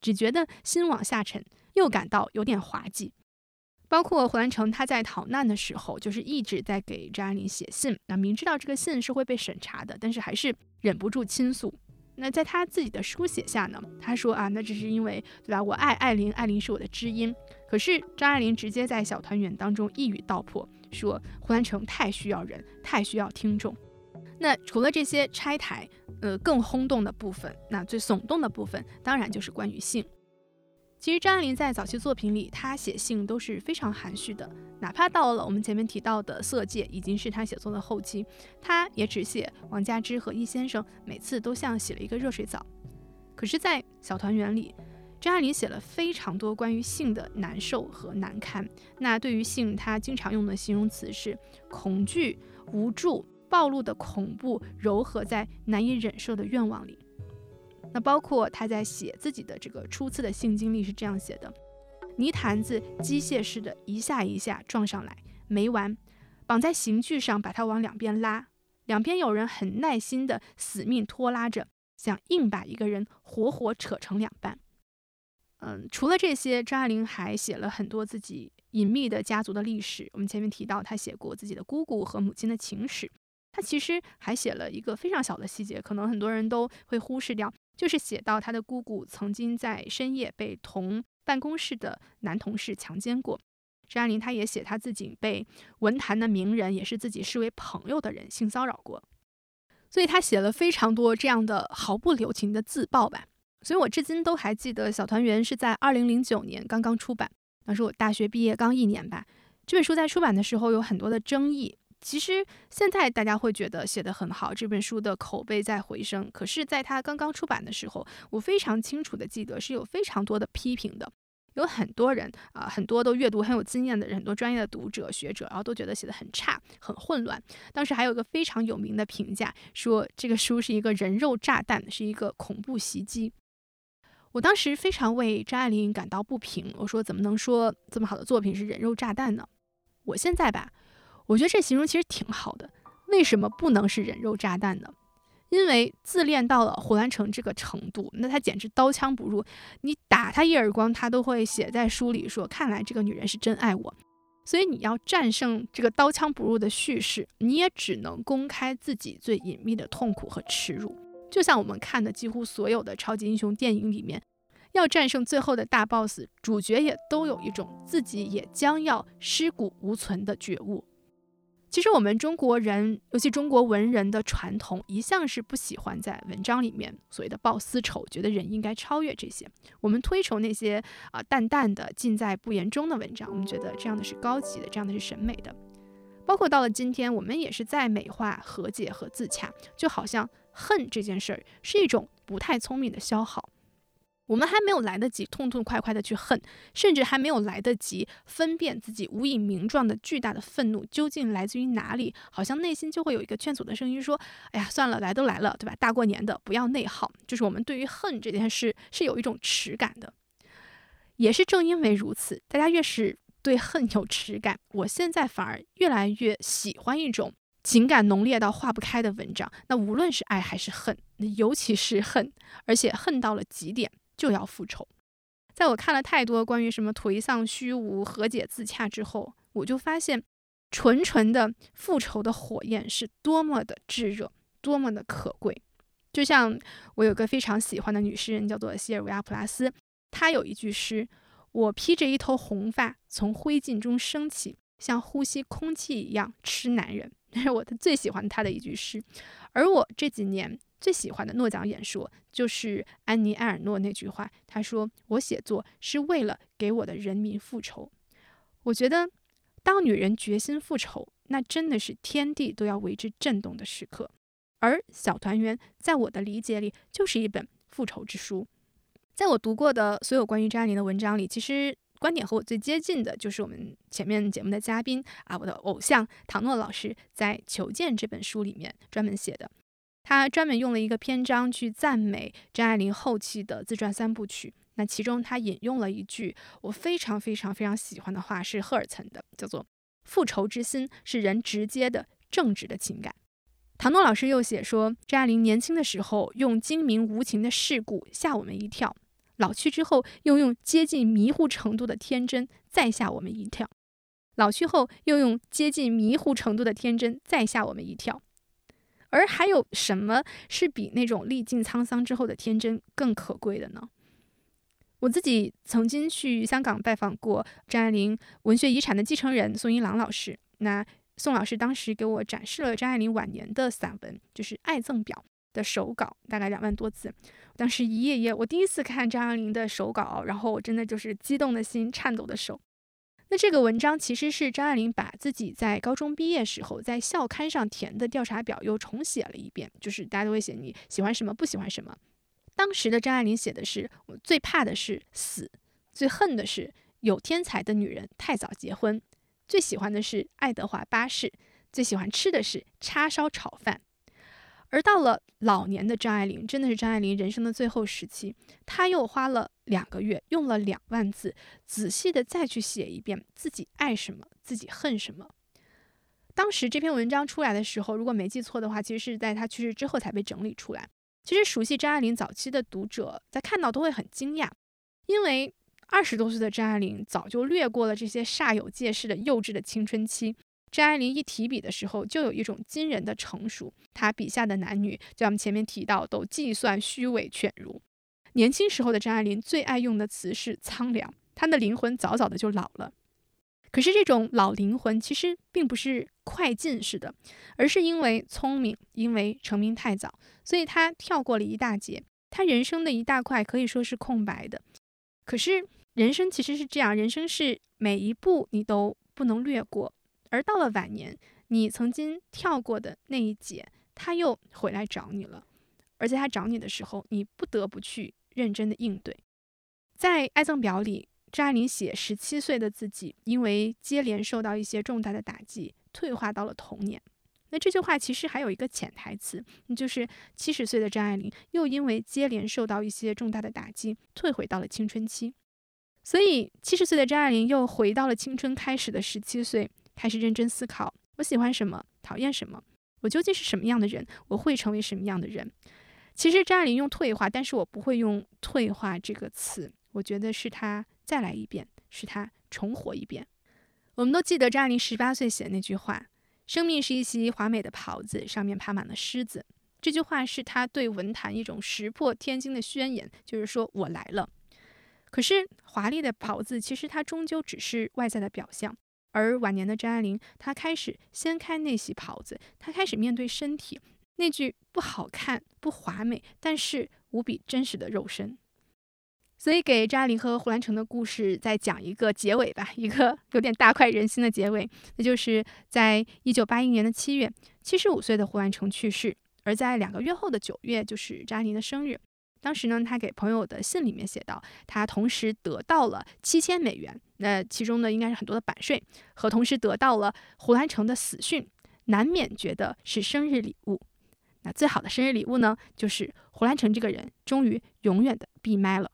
只觉得心往下沉，又感到有点滑稽。包括胡兰成他在逃难的时候，就是一直在给张爱玲写信，那明知道这个信是会被审查的，但是还是忍不住倾诉。那在他自己的书写下呢，他说啊，那只是因为对吧，我爱爱玲，爱玲是我的知音。可是张爱玲直接在小团圆当中一语道破，说胡兰成太需要人，太需要听众。那除了这些拆台，呃，更轰动的部分，那最耸动的部分，当然就是关于性。其实张爱玲在早期作品里，她写信都是非常含蓄的，哪怕到了我们前面提到的《色戒》已经是她写作的后期，她也只写王佳芝和易先生，每次都像洗了一个热水澡。可是在《小团圆》里，张爱玲写了非常多关于性的难受和难堪。那对于性，她经常用的形容词是恐惧、无助、暴露的恐怖糅合在难以忍受的愿望里。那包括他在写自己的这个初次的性经历是这样写的：泥坛子机械式的一下一下撞上来，没完，绑在刑具上把它往两边拉，两边有人很耐心的死命拖拉着，想硬把一个人活活扯成两半。嗯，除了这些，张爱玲还写了很多自己隐秘的家族的历史。我们前面提到，她写过自己的姑姑和母亲的情史。她其实还写了一个非常小的细节，可能很多人都会忽视掉，就是写到她的姑姑曾经在深夜被同办公室的男同事强奸过。张爱玲她也写她自己被文坛的名人，也是自己视为朋友的人性骚扰过。所以她写了非常多这样的毫不留情的自曝吧。所以我至今都还记得《小团圆》是在二零零九年刚刚出版，那是我大学毕业刚一年吧。这本书在出版的时候有很多的争议，其实现在大家会觉得写得很好，这本书的口碑在回升。可是在它刚刚出版的时候，我非常清楚的记得是有非常多的批评的，有很多人啊、呃，很多都阅读很有经验的人，很多专业的读者学者，然后都觉得写得很差，很混乱。当时还有一个非常有名的评价，说这个书是一个人肉炸弹，是一个恐怖袭击。我当时非常为张爱玲感到不平，我说怎么能说这么好的作品是人肉炸弹呢？我现在吧，我觉得这形容其实挺好的。为什么不能是人肉炸弹呢？因为自恋到了胡兰成这个程度，那他简直刀枪不入，你打他一耳光，他都会写在书里说，看来这个女人是真爱我。所以你要战胜这个刀枪不入的叙事，你也只能公开自己最隐秘的痛苦和耻辱。就像我们看的几乎所有的超级英雄电影里面，要战胜最后的大 boss， 主角也都有一种自己也将要尸骨无存的觉悟。其实我们中国人，尤其中国文人的传统，一向是不喜欢在文章里面所谓的报私仇，觉得人应该超越这些。我们推崇那些啊、呃、淡淡的尽在不言中的文章，我们觉得这样的是高级的，这样的是审美的。包括到了今天，我们也是在美化和解和自洽，就好像恨这件事儿是一种不太聪明的消耗。我们还没有来得及痛痛快快的去恨，甚至还没有来得及分辨自己无以名状的巨大的愤怒究竟来自于哪里，好像内心就会有一个劝阻的声音说，哎呀，算了，来都来了，对吧？大过年的，不要内耗。就是我们对于恨这件事是有一种耻感的。也是正因为如此，大家越是对恨有耻感，我现在反而越来越喜欢一种情感浓烈到化不开的文章。那无论是爱还是恨，尤其是恨，而且恨到了极点就要复仇。在我看了太多关于什么颓丧虚无、和解自洽之后，我就发现纯纯的复仇的火焰是多么的炙热，多么的可贵。就像我有个非常喜欢的女诗人叫做西尔维亚·普拉斯，她有一句诗，我披着一头红发从灰烬中升起，像呼吸空气一样吃男人，这是我最喜欢她的一句诗。而我这几年最喜欢的诺奖演说就是安妮·埃尔诺那句话，她说我写作是为了给我的人民复仇。我觉得当女人决心复仇，那真的是天地都要为之震动的时刻。而《小团圆》在我的理解里就是一本复仇之书。在我读过的所有关于张爱玲的文章里，其实观点和我最接近的就是我们前面节目的嘉宾啊，我的偶像唐诺老师在《求见》这本书里面专门写的。他专门用了一个篇章去赞美张爱玲后期的自传三部曲。那其中他引用了一句我非常非常非常喜欢的话，是赫尔岑的，叫做复仇之心是人直接的正直的情感。唐诺老师又写说，张爱玲年轻的时候用精明无情的世故吓我们一跳， 老去之后又用接近迷糊程度的天真再吓我们一跳，老去后又用接近迷糊程度的天真再吓我们一跳。而还有什么是比那种历尽沧桑之后的天真更可贵的呢？我自己曾经去香港拜访过张爱玲文学遗产的继承人宋一郎老师，那宋老师当时给我展示了张爱玲晚年的散文，就是《爱赠表》的手稿，大概两万多字。当时一页页，我第一次看张爱玲的手稿，然后我真的就是激动的心，颤抖的手。那这个文章其实是张爱玲把自己在高中毕业时候在校刊上填的调查表又重写了一遍，就是大家都会写你喜欢什么不喜欢什么。当时的张爱玲写的是，我最怕的是死，最恨的是有天才的女人太早结婚，最喜欢的是爱德华八世，最喜欢吃的是叉烧炒饭。而到了老年的张爱玲，真的是张爱玲人生的最后时期，她又花了两个月，用了两万字，仔细的再去写一遍自己爱什么，自己恨什么。当时这篇文章出来的时候，如果没记错的话，其实是在她去世之后才被整理出来。其实熟悉张爱玲早期的读者在看到都会很惊讶，因为二十多岁的张爱玲早就略过了这些煞有介事的幼稚的青春期。张爱玲一提笔的时候就有一种惊人的成熟，她笔下的男女就像我们前面提到都计算虚伪犬儒。年轻时候的张爱玲最爱用的词是苍凉，她的灵魂早早的就老了。可是这种老灵魂其实并不是快进式的，而是因为聪明，因为成名太早，所以她跳过了一大截，她人生的一大块可以说是空白的。可是人生其实是这样，人生是每一步你都不能略过，而到了晚年，你曾经跳过的那一节，他又回来找你了。而在他找你的时候，你不得不去认真的应对。在《爱赠表》里，张爱玲写十七岁的自己，因为接连受到一些重大的打击，退化到了童年。那这句话其实还有一个潜台词，就是七十岁的张爱玲又因为接连受到一些重大的打击，退回到了青春期。所以七十岁的张爱玲又回到了青春开始的十七岁，开始认真思考，我喜欢什么，讨厌什么，我究竟是什么样的人，我会成为什么样的人。其实张爱玲用退化，但是我不会用退化这个词，我觉得是她再来一遍，是她重活一遍。我们都记得张爱玲十八岁写的那句话，生命是一袭华美的袍子，上面爬满了虱子。这句话是她对文坛一种石破天惊的宣言，就是说我来了。可是华丽的袍子其实它终究只是外在的表象，而晚年的张爱玲，她开始掀开那袭袍子，她开始面对身体，那具不好看不华美但是无比真实的肉身。所以给张爱玲和胡兰成的故事再讲一个结尾吧，一个有点大快人心的结尾，那就是在一九八一年的七月，七十五岁的胡兰成去世，而在两个月后的九月就是张爱玲的生日。当时呢，他给朋友的信里面写道，他同时得到了七千美元，那其中呢应该是很多的版税，和同时得到了胡兰成的死讯，难免觉得是生日礼物。那最好的生日礼物呢，就是胡兰成这个人终于永远的闭麦了。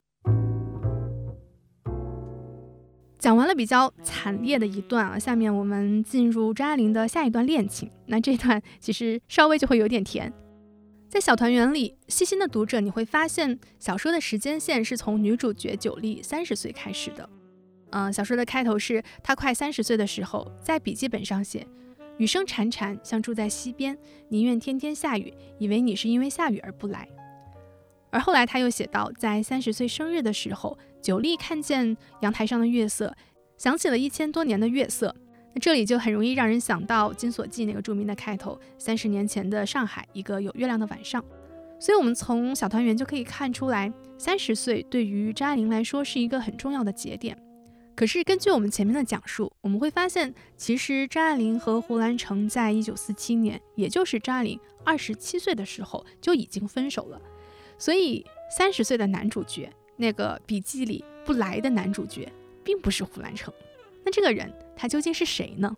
讲完了比较惨烈的一段啊，下面我们进入张爱玲的下一段恋情。那这段其实稍微就会有点甜。在小团圆里，细心的读者你会发现，小说的时间线是从女主角九莉三十岁开始的。嗯、呃，小说的开头是她快三十岁的时候，在笔记本上写：雨声潺潺，像住在溪边，宁愿天天下雨，以为你是因为下雨而不来。而后来他又写到，在三十岁生日的时候，九莉看见阳台上的月色，想起了一千多年的月色。那这里就很容易让人想到《金锁记》那个著名的开头，三十年前的上海，一个有月亮的晚上。所以我们从小团圆就可以看出来，三十岁对于张爱玲来说是一个很重要的节点。可是根据我们前面的讲述，我们会发现，其实张爱玲和胡兰成在一九四七年，也就是张爱玲二十七岁的时候就已经分手了。所以三十岁的男主角，那个笔记里不来的男主角，并不是胡兰成。那这个人他究竟是谁呢？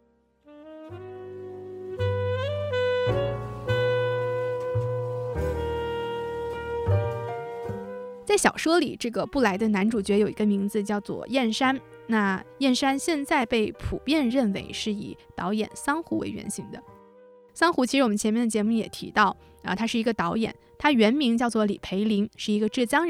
在小说里，这个不来的男主角有一个名字叫做燕山。那燕山现在被普遍认为是以导演桑湖为原型的。桑湖其实我们前面的节目也提到啊，他是一个导演，他原名叫做李培林，是一个浙江人，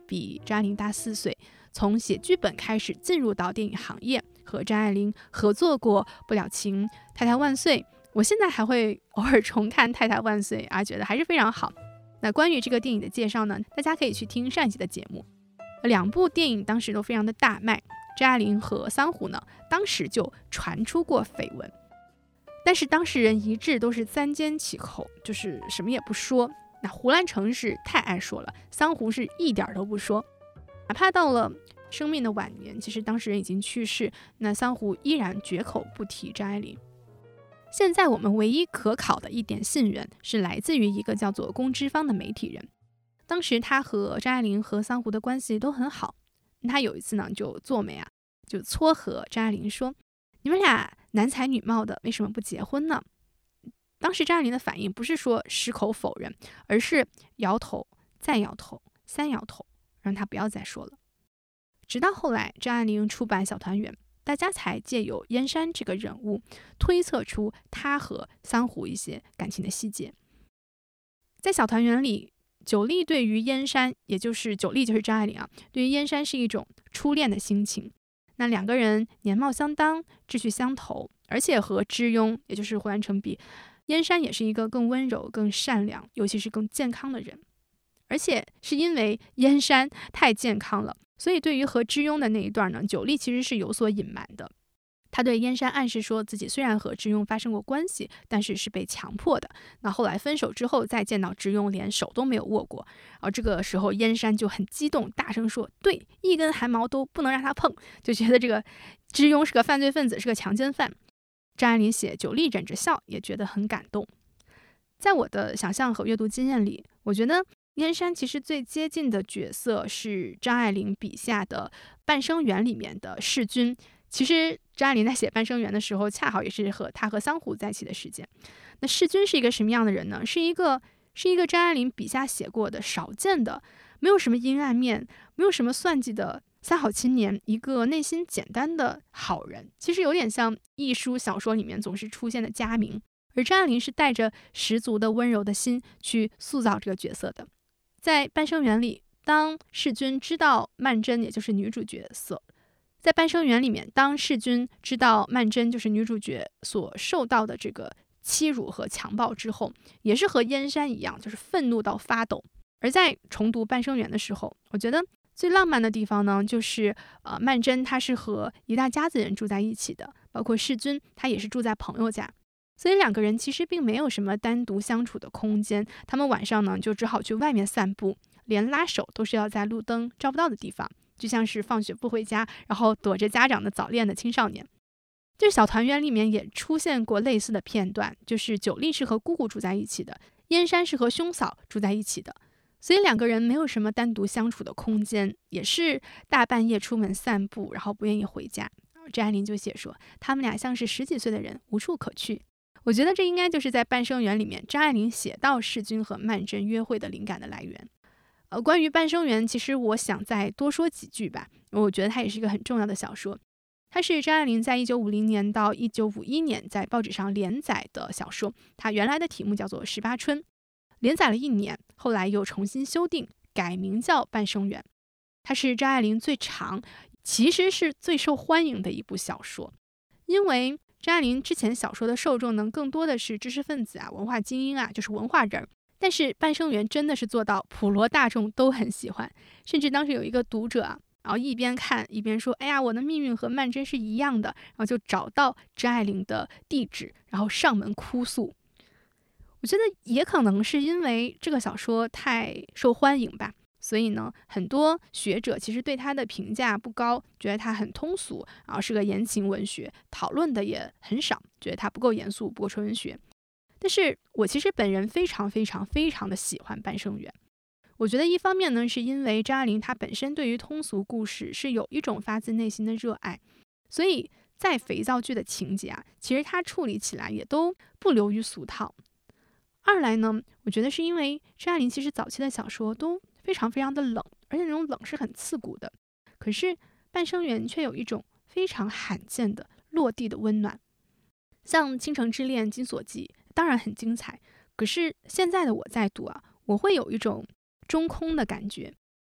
比张爱玲大四岁，从写剧本开始进入到电影行业，和张爱玲合作过《不了情》《太太万岁》，我现在还会偶尔重看《太太万岁》啊，觉得还是非常好。那关于这个电影的介绍呢，大家可以去听上一集的节目。两部电影当时都非常的大卖，张爱玲和桑弧呢，当时就传出过绯闻，但是当事人一致都是三缄其口，就是什么也不说。那胡兰成是太爱说了，桑弧是一点都不说。哪怕到了生命的晚年，其实当事人已经去世，那桑弧依然绝口不提张爱玲。现在我们唯一可考的一点信源是来自于一个叫做龚之芳的媒体人，当时他和张爱玲和桑弧的关系都很好，他有一次呢就做媒啊，就撮合张爱玲说，你们俩男才女貌的，为什么不结婚呢？当时张爱玲的反应不是说矢口否认，而是摇头再摇头三摇头，让他不要再说了。直到后来张爱玲出版《小团圆》，大家才借由燕山这个人物推测出他和桑弧一些感情的细节。在《小团圆》里，九莉对于燕山，也就是九莉就是张爱玲啊，对于燕山是一种初恋的心情。那两个人年貌相当，志趣相投，而且和知庸也就是胡兰成比，燕山也是一个更温柔更善良尤其是更健康的人。而且是因为燕山太健康了，所以对于和知庸的那一段呢，九莉其实是有所隐瞒的。他对燕山暗示说自己虽然和知庸发生过关系，但是是被强迫的。那后来分手之后再见到知庸，连手都没有握过。而这个时候燕山就很激动，大声说，对，一根汗毛都不能让他碰，就觉得这个知庸是个犯罪分子，是个强奸犯。张爱玲写九莉忍着笑，也觉得很感动。在我的想象和阅读经验里，我觉得燕山其实最接近的角色是张爱玲笔下的《半生缘》里面的世钧。其实张爱玲在写《半生缘》的时候，恰好也是和她和桑弧在一起的时间。那世钧是一个什么样的人呢？是一个是一个张爱玲笔下写过的少见的，没有什么阴暗面，没有什么算计的三好青年，一个内心简单的好人。其实有点像艺书小说里面总是出现的佳明，而张爱玲是带着十足的温柔的心去塑造这个角色的。在《半生缘》里，当世钧知道曼桢也就是女主角所在《半生缘》里面，当世钧知道曼桢就是女主角所受到的这个欺辱和强暴之后，也是和燕山一样，就是愤怒到发抖。而在重读《半生缘》的时候，我觉得最浪漫的地方呢，就是呃，曼桢她是和一大家子人住在一起的，包括世钧他也是住在朋友家，所以两个人其实并没有什么单独相处的空间。他们晚上呢就只好去外面散步，连拉手都是要在路灯照不到的地方，就像是放学不回家，然后躲着家长的早恋的青少年。就是《小团圆》里面也出现过类似的片段，就是九莉是和姑姑住在一起的，燕山是和兄嫂住在一起的，所以两个人没有什么单独相处的空间，也是大半夜出门散步，然后不愿意回家。张爱玲就写说，他们俩像是十几岁的人，无处可去。我觉得这应该就是在《半生缘》里面张爱玲写到世钧和曼桢约会的灵感的来源。呃，关于《半生缘》，其实我想再多说几句吧。我觉得它也是一个很重要的小说，它是张爱玲在一九五零年到一九五一年在报纸上连载的小说。它原来的题目叫做《十八春》，连载了一年，后来又重新修订，改名叫《半生缘》。它是张爱玲最长，其实是最受欢迎的一部小说，因为张爱玲之前小说的受众呢，更多的是知识分子啊、文化精英啊，就是文化人。但是《半生缘》真的是做到普罗大众都很喜欢，甚至当时有一个读者啊，然后一边看一边说：“哎呀，我的命运和曼桢是一样的。”然后就找到张爱玲的地址，然后上门哭诉。我觉得也可能是因为这个小说太受欢迎吧，所以呢，很多学者其实对它的评价不高，觉得它很通俗，然后是个言情文学，讨论的也很少，觉得它不够严肃，不够纯文学。但是我其实本人非常非常非常的喜欢《半生缘》。我觉得一方面呢，是因为张爱玲她本身对于通俗故事是有一种发自内心的热爱，所以在肥皂剧的情节啊，其实她处理起来也都不流于俗套。二来呢，我觉得是因为张爱玲其实早期的小说都非常非常的冷，而且那种冷是很刺骨的，可是《半生缘》却有一种非常罕见的落地的温暖。像《倾城之恋》《金锁记》当然很精彩，可是现在的我在读啊，我会有一种中空的感觉，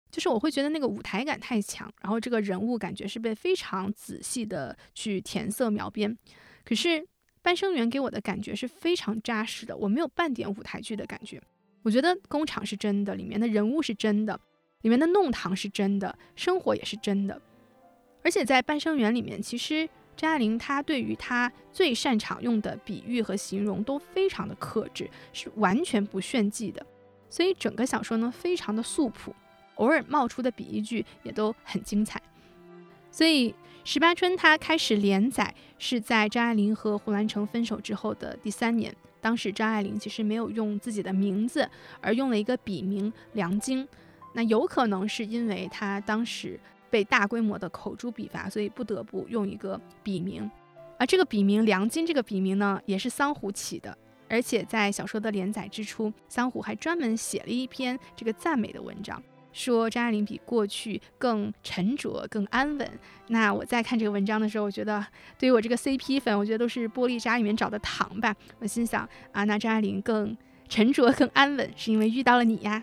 就是我会觉得那个舞台感太强，然后这个人物感觉是被非常仔细的去填色描边。可是半生缘给我的感觉是非常扎实的，我没有半点舞台剧的感觉。我觉得工厂是真的，里面的人物是真的，里面的弄堂是真的，生活也是真的。而且在半生缘里面，其实张爱玲她对于她最擅长用的比喻和形容都非常的克制，是完全不炫技的，所以整个小说呢非常的素朴，偶尔冒出的比喻句也都很精彩。所以十八春它开始连载是在张爱玲和胡兰成分手之后的第三年，当时张爱玲其实没有用自己的名字，而用了一个笔名梁京。那有可能是因为她当时被大规模的口诛笔伐，所以不得不用一个笔名。而这个笔名梁京这个笔名呢，也是桑弧起的，而且在小说的连载之初，桑弧还专门写了一篇这个赞美的文章，说张爱玲比过去更沉着更安稳。那我在看这个文章的时候，我觉得对于我这个 C P 粉，我觉得都是玻璃渣里面找的糖吧。我心想啊，那张爱玲更沉着更安稳是因为遇到了你呀。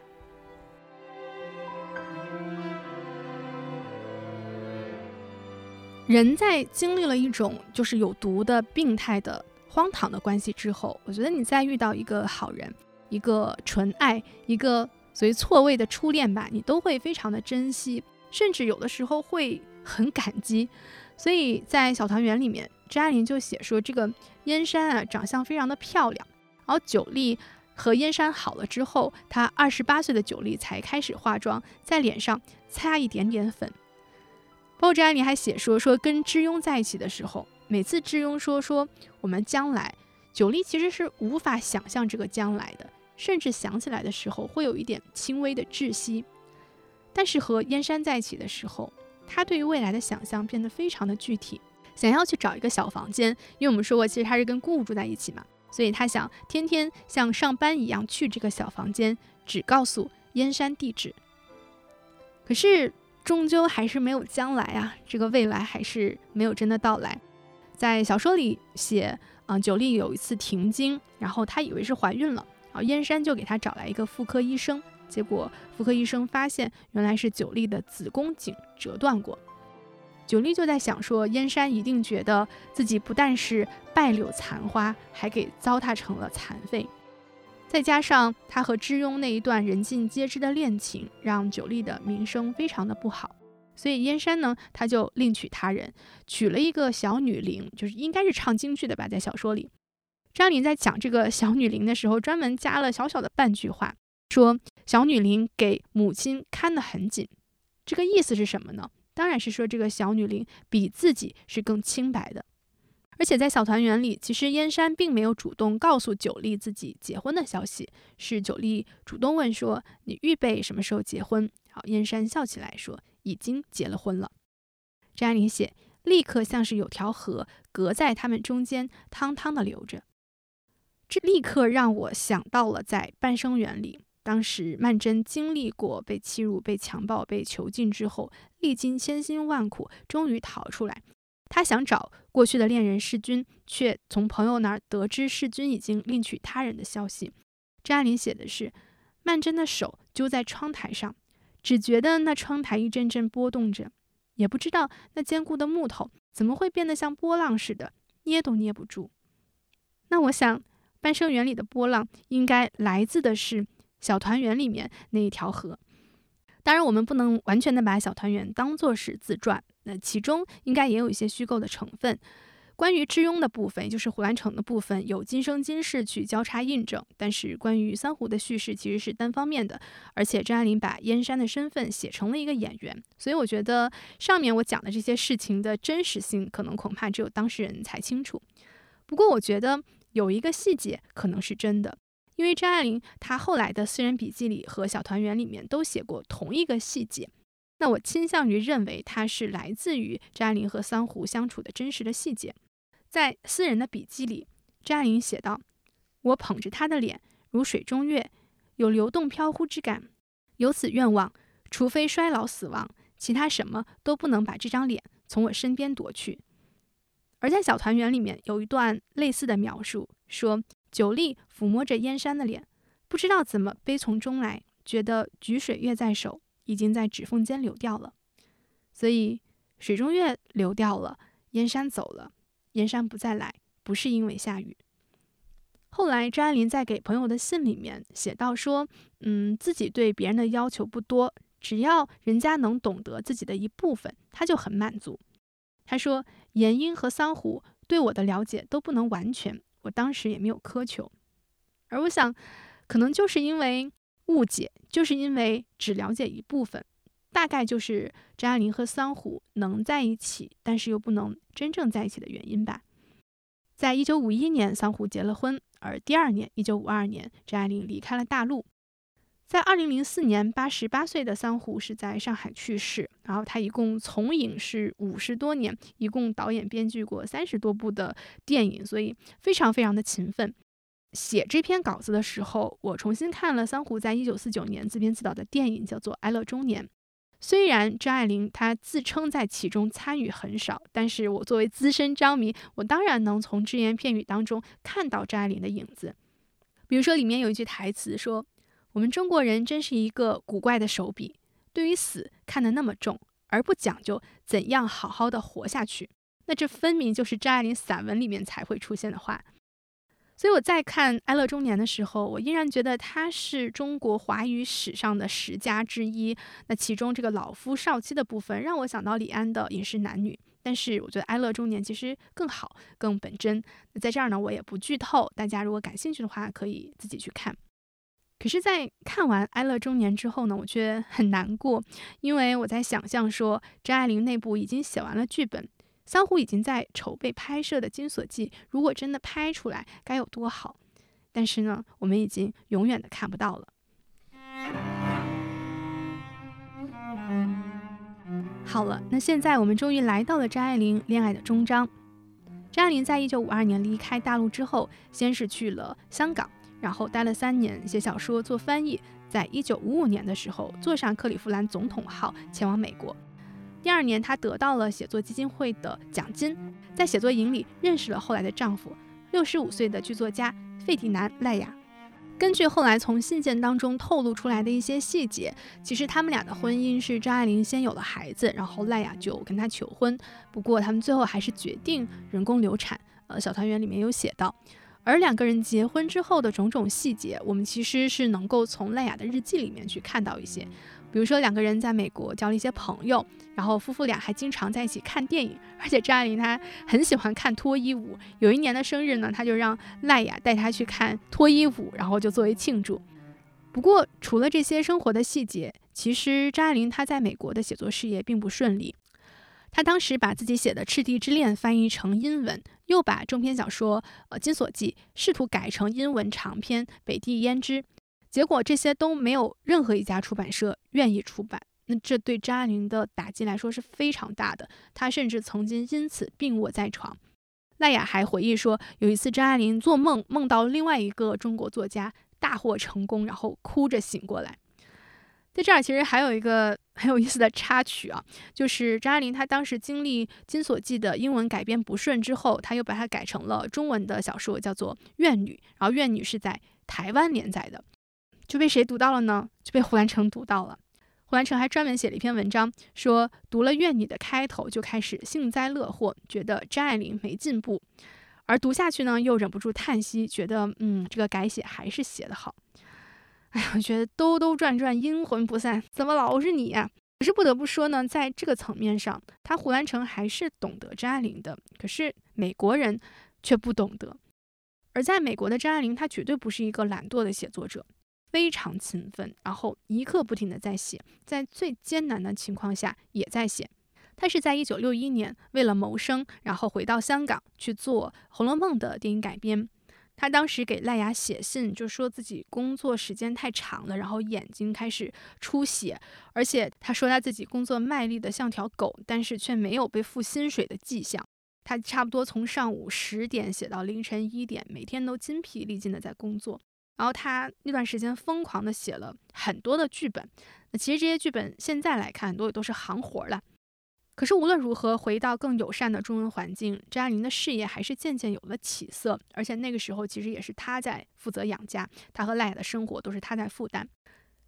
人在经历了一种就是有毒的病态的荒唐的关系之后，我觉得你再遇到一个好人，一个纯爱，一个所谓错位的初恋吧，你都会非常的珍惜，甚至有的时候会很感激。所以在小团圆里面，张爱玲就写说这个燕山啊长相非常的漂亮，然后久丽和燕山好了之后，她二十八岁的久丽才开始化妆，在脸上擦一点点粉。包括张爱玲还写说说跟知庸在一起的时候，每次知庸说说我们将来，久丽其实是无法想象这个将来的，甚至想起来的时候会有一点轻微的窒息。但是和燕山在一起的时候，他对于未来的想象变得非常的具体，想要去找一个小房间，因为我们说过其实他是跟姑姑住在一起嘛，所以他想天天像上班一样去这个小房间，只告诉燕山地址。可是终究还是没有将来啊，这个未来还是没有真的到来。在小说里写，嗯、呃，久丽有一次停经，然后她以为是怀孕了，然后燕山就给她找来一个妇科医生，结果妇科医生发现原来是久丽的子宫颈折断过。久丽就在想说，燕山一定觉得自己不但是败柳残花，还给糟蹋成了残废。再加上他和知庸那一段人尽皆知的恋情，让久丽的名声非常的不好，所以燕山呢，他就另娶他人，娶了一个小女伶，就是应该是唱京剧的吧，在小说里。张爱玲在讲这个小女伶的时候，专门加了小小的半句话，说小女伶给母亲看得很紧。这个意思是什么呢？当然是说这个小女伶比自己是更清白的。而且在小团圆里，其实燕山并没有主动告诉久丽自己结婚的消息，是久丽主动问说你预备什么时候结婚。好，燕山笑起来说已经结了婚了。张爱玲写立刻像是有条河隔在他们中间，汤汤的流着。这立刻让我想到了在半生缘里，当时曼桢经历过被欺辱、被强暴、被囚禁之后，历经千辛万苦终于逃出来，他想找过去的恋人世钧，却从朋友那儿得知世钧已经另娶他人的消息。张爱玲写的是曼桢的手揪在窗台上，只觉得那窗台一阵阵波动着，也不知道那坚固的木头怎么会变得像波浪似的，捏都捏不住。那我想半生缘里的波浪应该来自的是小团圆里面那一条河。当然我们不能完全的把小团圆当作是自传，那其中应该也有一些虚构的成分。关于知庸的部分，也就是胡兰成的部分，有今生今世去交叉印证，但是关于三湖的叙事其实是单方面的，而且张爱玲把燕山的身份写成了一个演员，所以我觉得上面我讲的这些事情的真实性，可能恐怕只有当事人才清楚。不过我觉得有一个细节可能是真的，因为张爱玲她后来的私人笔记里和小团圆里面都写过同一个细节，那我倾向于认为它是来自于张爱玲和桑弧相处的真实的细节。在私人的笔记里，张爱玲写道：我捧着她的脸如水中月，有流动飘忽之感，有此愿望，除非衰老死亡，其他什么都不能把这张脸从我身边夺去。而在小团圆里面有一段类似的描述，说久丽抚摸着燕山的脸，不知道怎么悲从中来，觉得举水月在手， 已经在指缝间流掉了。所以水中月流掉了，燕山走了，燕山不再来，不是因为下雨。后来张爱玲在给朋友的信里面写到说，嗯，自己对别人的要求不多，只要人家能懂得自己的一部分，他就很满足。他说岩鹰和桑湖对我的了解都不能完全，我当时也没有苛求。而我想可能就是因为误解，就是因为只了解一部分，大概就是张爱玲和桑湖能在一起，但是又不能真正在一起的原因吧。在一九五一年桑湖结了婚，而第二年一九五二年张爱玲离开了大陆。在二零零四年，八十八岁的桑湖是在上海去世，然后他一共从影是五十多年，一共导演编剧过三十多部的电影，所以非常非常的勤奋。写这篇稿子的时候，我重新看了桑湖在一九四九年自编自导的电影，叫做《哀乐中年》。虽然张爱玲她自称在其中参与很少，但是我作为资深张迷，我当然能从只言片语当中看到张爱玲的影子。比如说里面有一句台词说，我们中国人真是一个古怪的手笔，对于死看得那么重，而不讲究怎样好好的活下去。那这分明就是张爱玲散文里面才会出现的话。所以我在看《哀乐中年》的时候，我依然觉得他是中国华语史上的十佳之一。那其中这个老夫少妻的部分让我想到李安的《饮食男女》，但是我觉得《哀乐中年》其实更好更本真。那在这儿呢，我也不剧透，大家如果感兴趣的话可以自己去看。可是在看完《哀乐中年》之后呢，我却很难过，因为我在想象说张爱玲那部已经写完了剧本，桑湖已经在筹备拍摄的《金锁记》，如果真的拍出来该有多好。但是呢，我们已经永远的看不到了。好了，那现在我们终于来到了张爱玲恋爱的终章。张爱玲在一九五二年离开大陆之后，先是去了香港，然后待了三年写小说做翻译，在一九五五年的时候坐上克利夫兰总统号前往美国。第二年，她得到了写作基金会的奖金，在写作营里认识了后来的丈夫，六十五岁的剧作家费迪南·赖雅。根据后来从信件当中透露出来的一些细节，其实他们俩的婚姻是张爱玲先有了孩子，然后赖雅就跟他求婚，不过他们最后还是决定人工流产。呃，小团圆里面有写到。而两个人结婚之后的种种细节，我们其实是能够从赖雅的日记里面去看到一些。比如说两个人在美国交了一些朋友，然后夫妇俩还经常在一起看电影，而且张爱玲她很喜欢看脱衣舞，有一年的生日呢，她就让赖雅带她去看脱衣舞，然后就作为庆祝。不过除了这些生活的细节，其实张爱玲她在美国的写作事业并不顺利。她当时把自己写的《赤地之恋》翻译成英文，又把中篇小说呃《金锁记》试图改成英文长篇《北地胭脂》，结果这些都没有任何一家出版社愿意出版。那这对张爱玲的打击来说是非常大的，她甚至曾经因此病卧在床。赖雅还回忆说，有一次张爱玲做梦梦到另外一个中国作家大获成功，然后哭着醒过来。在这儿其实还有一个很有意思的插曲啊，就是张爱玲她当时经历《金锁记》的英文改编不顺之后，她又把它改成了中文的小说，叫做《怨女》，然后《怨女》是在台湾连载的，就被谁读到了呢？就被胡兰成读到了。胡兰成还专门写了一篇文章，说读了《怨女》的开头就开始幸灾乐祸，觉得张爱玲没进步，而读下去呢又忍不住叹息，觉得嗯这个改写还是写得好。哎呀，我觉得兜兜转转阴魂不散，怎么老是你啊？可是不得不说呢，在这个层面上，他胡兰成还是懂得张爱玲的，可是美国人却不懂得。而在美国的张爱玲，她绝对不是一个懒惰的写作者，非常勤奋，然后一刻不停的在写，在最艰难的情况下也在写。她是在一九六一年为了谋生，然后回到香港去做《红楼梦》的电影改编。他当时给赖雅写信，就说自己工作时间太长了，然后眼睛开始出血，而且他说他自己工作卖力的像条狗，但是却没有被付薪水的迹象。他差不多从上午十点写到凌晨一点，每天都筋疲力尽的在工作。然后他那段时间疯狂的写了很多的剧本，那其实这些剧本现在来看，很多也都是行活了。可是无论如何，回到更友善的中文环境，张爱玲的事业还是渐渐有了起色，而且那个时候其实也是她在负责养家，她和赖雅的生活都是她在负担。可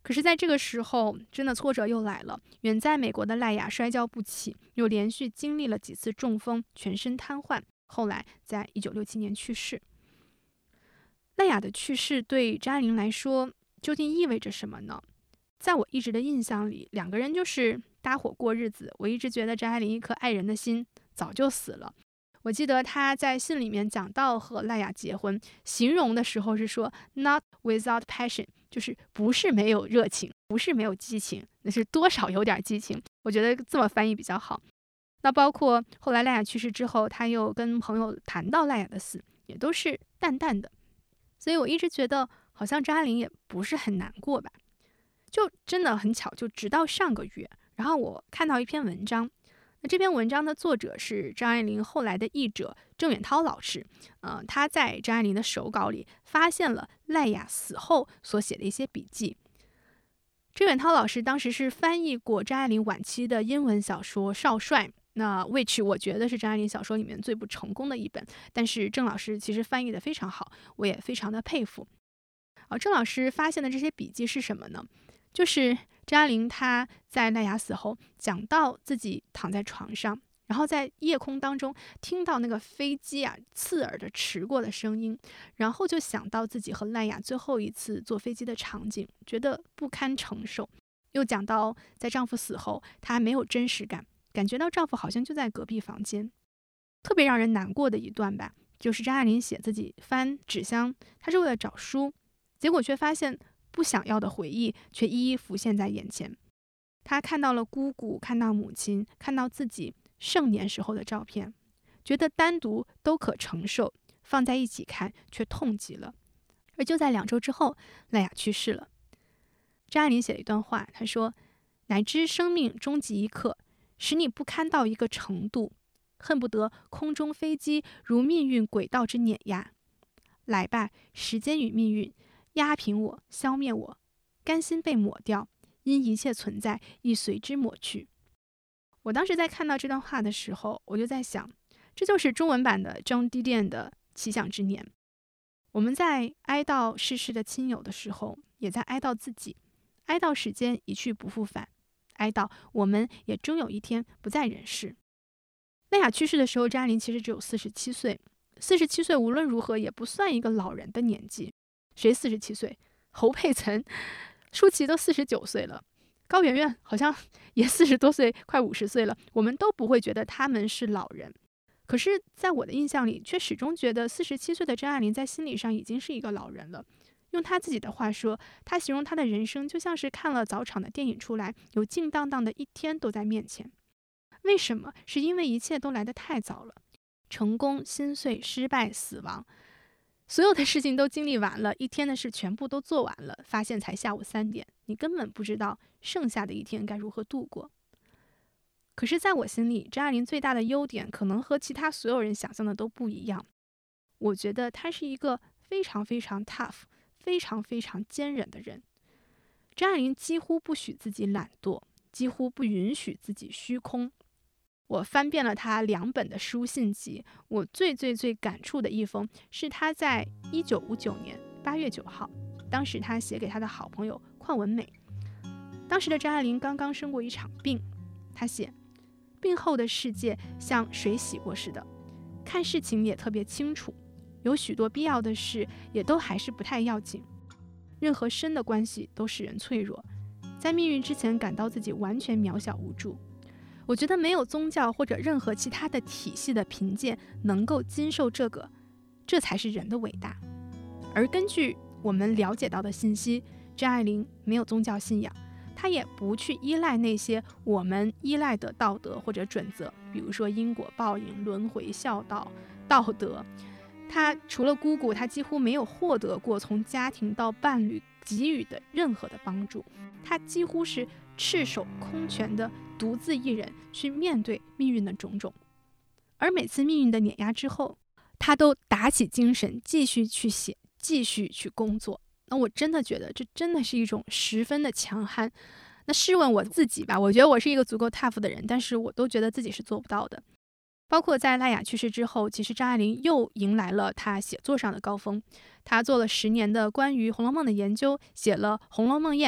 可是在这个时候，真的挫折又来了。远在美国的赖雅摔跤不起，又连续经历了几次中风，全身瘫痪，后来在一九六七年去世。赖雅的去世对张爱玲来说究竟意味着什么呢？在我一直的印象里，两个人就是搭伙过日子。我一直觉得张爱玲一颗爱人的心早就死了。我记得她在信里面讲到和赖雅结婚，形容的时候是说 not without passion， 就是不是没有热情，不是没有激情，那是多少有点激情。我觉得这么翻译比较好。那包括后来赖雅去世之后，他又跟朋友谈到赖雅的死，也都是淡淡的。所以我一直觉得好像张爱玲也不是很难过吧。就真的很巧，就直到上个月，然后我看到一篇文章，那这篇文章的作者是张爱玲后来的译者郑远涛老师，呃，他在张爱玲的手稿里发现了赖雅死后所写的一些笔记。郑远涛老师当时是翻译过张爱玲晚期的英文小说《少帅》，那 which 我觉得是张爱玲小说里面最不成功的一本，但是郑老师其实翻译的非常好，我也非常的佩服。而郑老师发现的这些笔记是什么呢？就是张爱玲她在赖雅死后讲到自己躺在床上，然后在夜空当中听到那个飞机啊刺耳的驰过的声音，然后就想到自己和赖雅最后一次坐飞机的场景，觉得不堪承受。又讲到在丈夫死后她没有真实感，感觉到丈夫好像就在隔壁房间。特别让人难过的一段吧，就是张爱玲写自己翻纸箱，她是为了找书，结果却发现不想要的回忆却一一浮现在眼前。她看到了姑姑，看到母亲，看到自己盛年时候的照片，觉得单独都可承受，放在一起看却痛极了。而就在两周之后，赖雅去世了。张爱玲写了一段话，她说：乃知生命终极一刻，使你不堪到一个程度，恨不得空中飞机如命运轨道之碾压。来吧，时间与命运，压平我，消灭我，甘心被抹掉，因一切存在亦随之抹去。我当时在看到这段话的时候，我就在想，这就是中文版的 John Didion 的奇想之年。我们在哀悼逝世的亲友的时候，也在哀悼自己，哀悼时间一去不复返，哀悼我们也终有一天不在人世。赖雅去世的时候，张爱玲其实只有四十七岁。四十七岁无论如何也不算一个老人的年纪。谁四十七岁？侯佩岑、舒淇都四十九岁了，高圆圆好像也四十多岁，快五十岁了，我们都不会觉得他们是老人。可是在我的印象里，却始终觉得四十七岁的张爱玲在心理上已经是一个老人了。用她自己的话说，她形容她的人生就像是看了早场的电影出来，有静荡荡的一天都在面前。为什么？是因为一切都来得太早了，成功、心碎、失败、死亡，所有的事情都经历完了，一天的事全部都做完了，发现才下午三点，你根本不知道剩下的一天该如何度过。可是在我心里，张爱玲最大的优点可能和其他所有人想象的都不一样。我觉得她是一个非常非常 tough、非常非常坚韧的人。张爱玲几乎不许自己懒惰，几乎不允许自己虚空。我翻遍了她两本的书信集，我最最最感触的一封是她在一九五九年八月九号，当时她写给她的好朋友邝文美。当时的张爱玲刚刚生过一场病，她写：病后的世界像水洗过似的，看事情也特别清楚，有许多必要的事也都还是不太要紧。任何深的关系都使人脆弱，在命运之前感到自己完全渺小无助。我觉得没有宗教或者任何其他的体系的凭借能够经受这个，这才是人的伟大。而根据我们了解到的信息，张爱玲没有宗教信仰，她也不去依赖那些我们依赖的道德或者准则，比如说因果报应、轮回、孝道、道德。她除了姑姑，她几乎没有获得过从家庭到伴侣给予的任何的帮助。她几乎是赤手空拳的独自一人去面对命运的种种，而每次命运的碾压之后，她都打起精神继续去写，继续去工作。那我真的觉得这真的是一种十分的强悍。那试问我自己吧，我觉得我是一个足够 tough 的人，但是我都觉得自己是做不到的。包括在赖雅去世之后，其实张爱玲又迎来了她写作上的高峰。她做了十年的关于《红楼梦》的研究，写了《红楼梦宴》，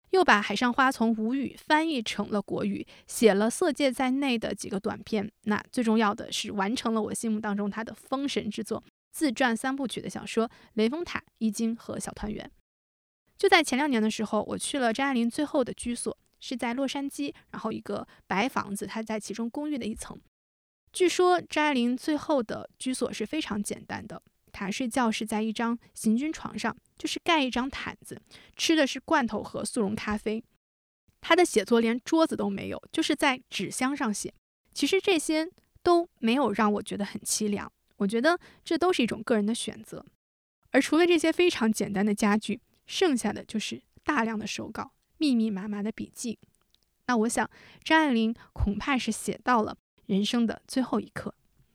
又把海上花从吴语翻译成了国语，写了《色戒》在内的几个短片。那最重要的是完成了我心目当中他的封神之作自传三部曲的小说《雷峰塔》《易经》和《小团圆》。就在前两年的时候，我去了张爱玲最后的居所，是在洛杉矶，然后一个白房子，她在其中公寓的一层。据说张爱玲最后的居所是非常简单的，她睡觉是在一张行军床上，就是盖一张毯子，吃的是罐头和速溶咖啡。她的写作连桌子都没有，就是在纸箱上写。其实这些都没有让我觉得很凄凉，我觉得这都是一种个人的选择。而除了这些非常简单的家具，剩下的就是大量的手稿，密密麻麻的笔记。那我想张爱玲恐怕是写到了人生的最后一刻。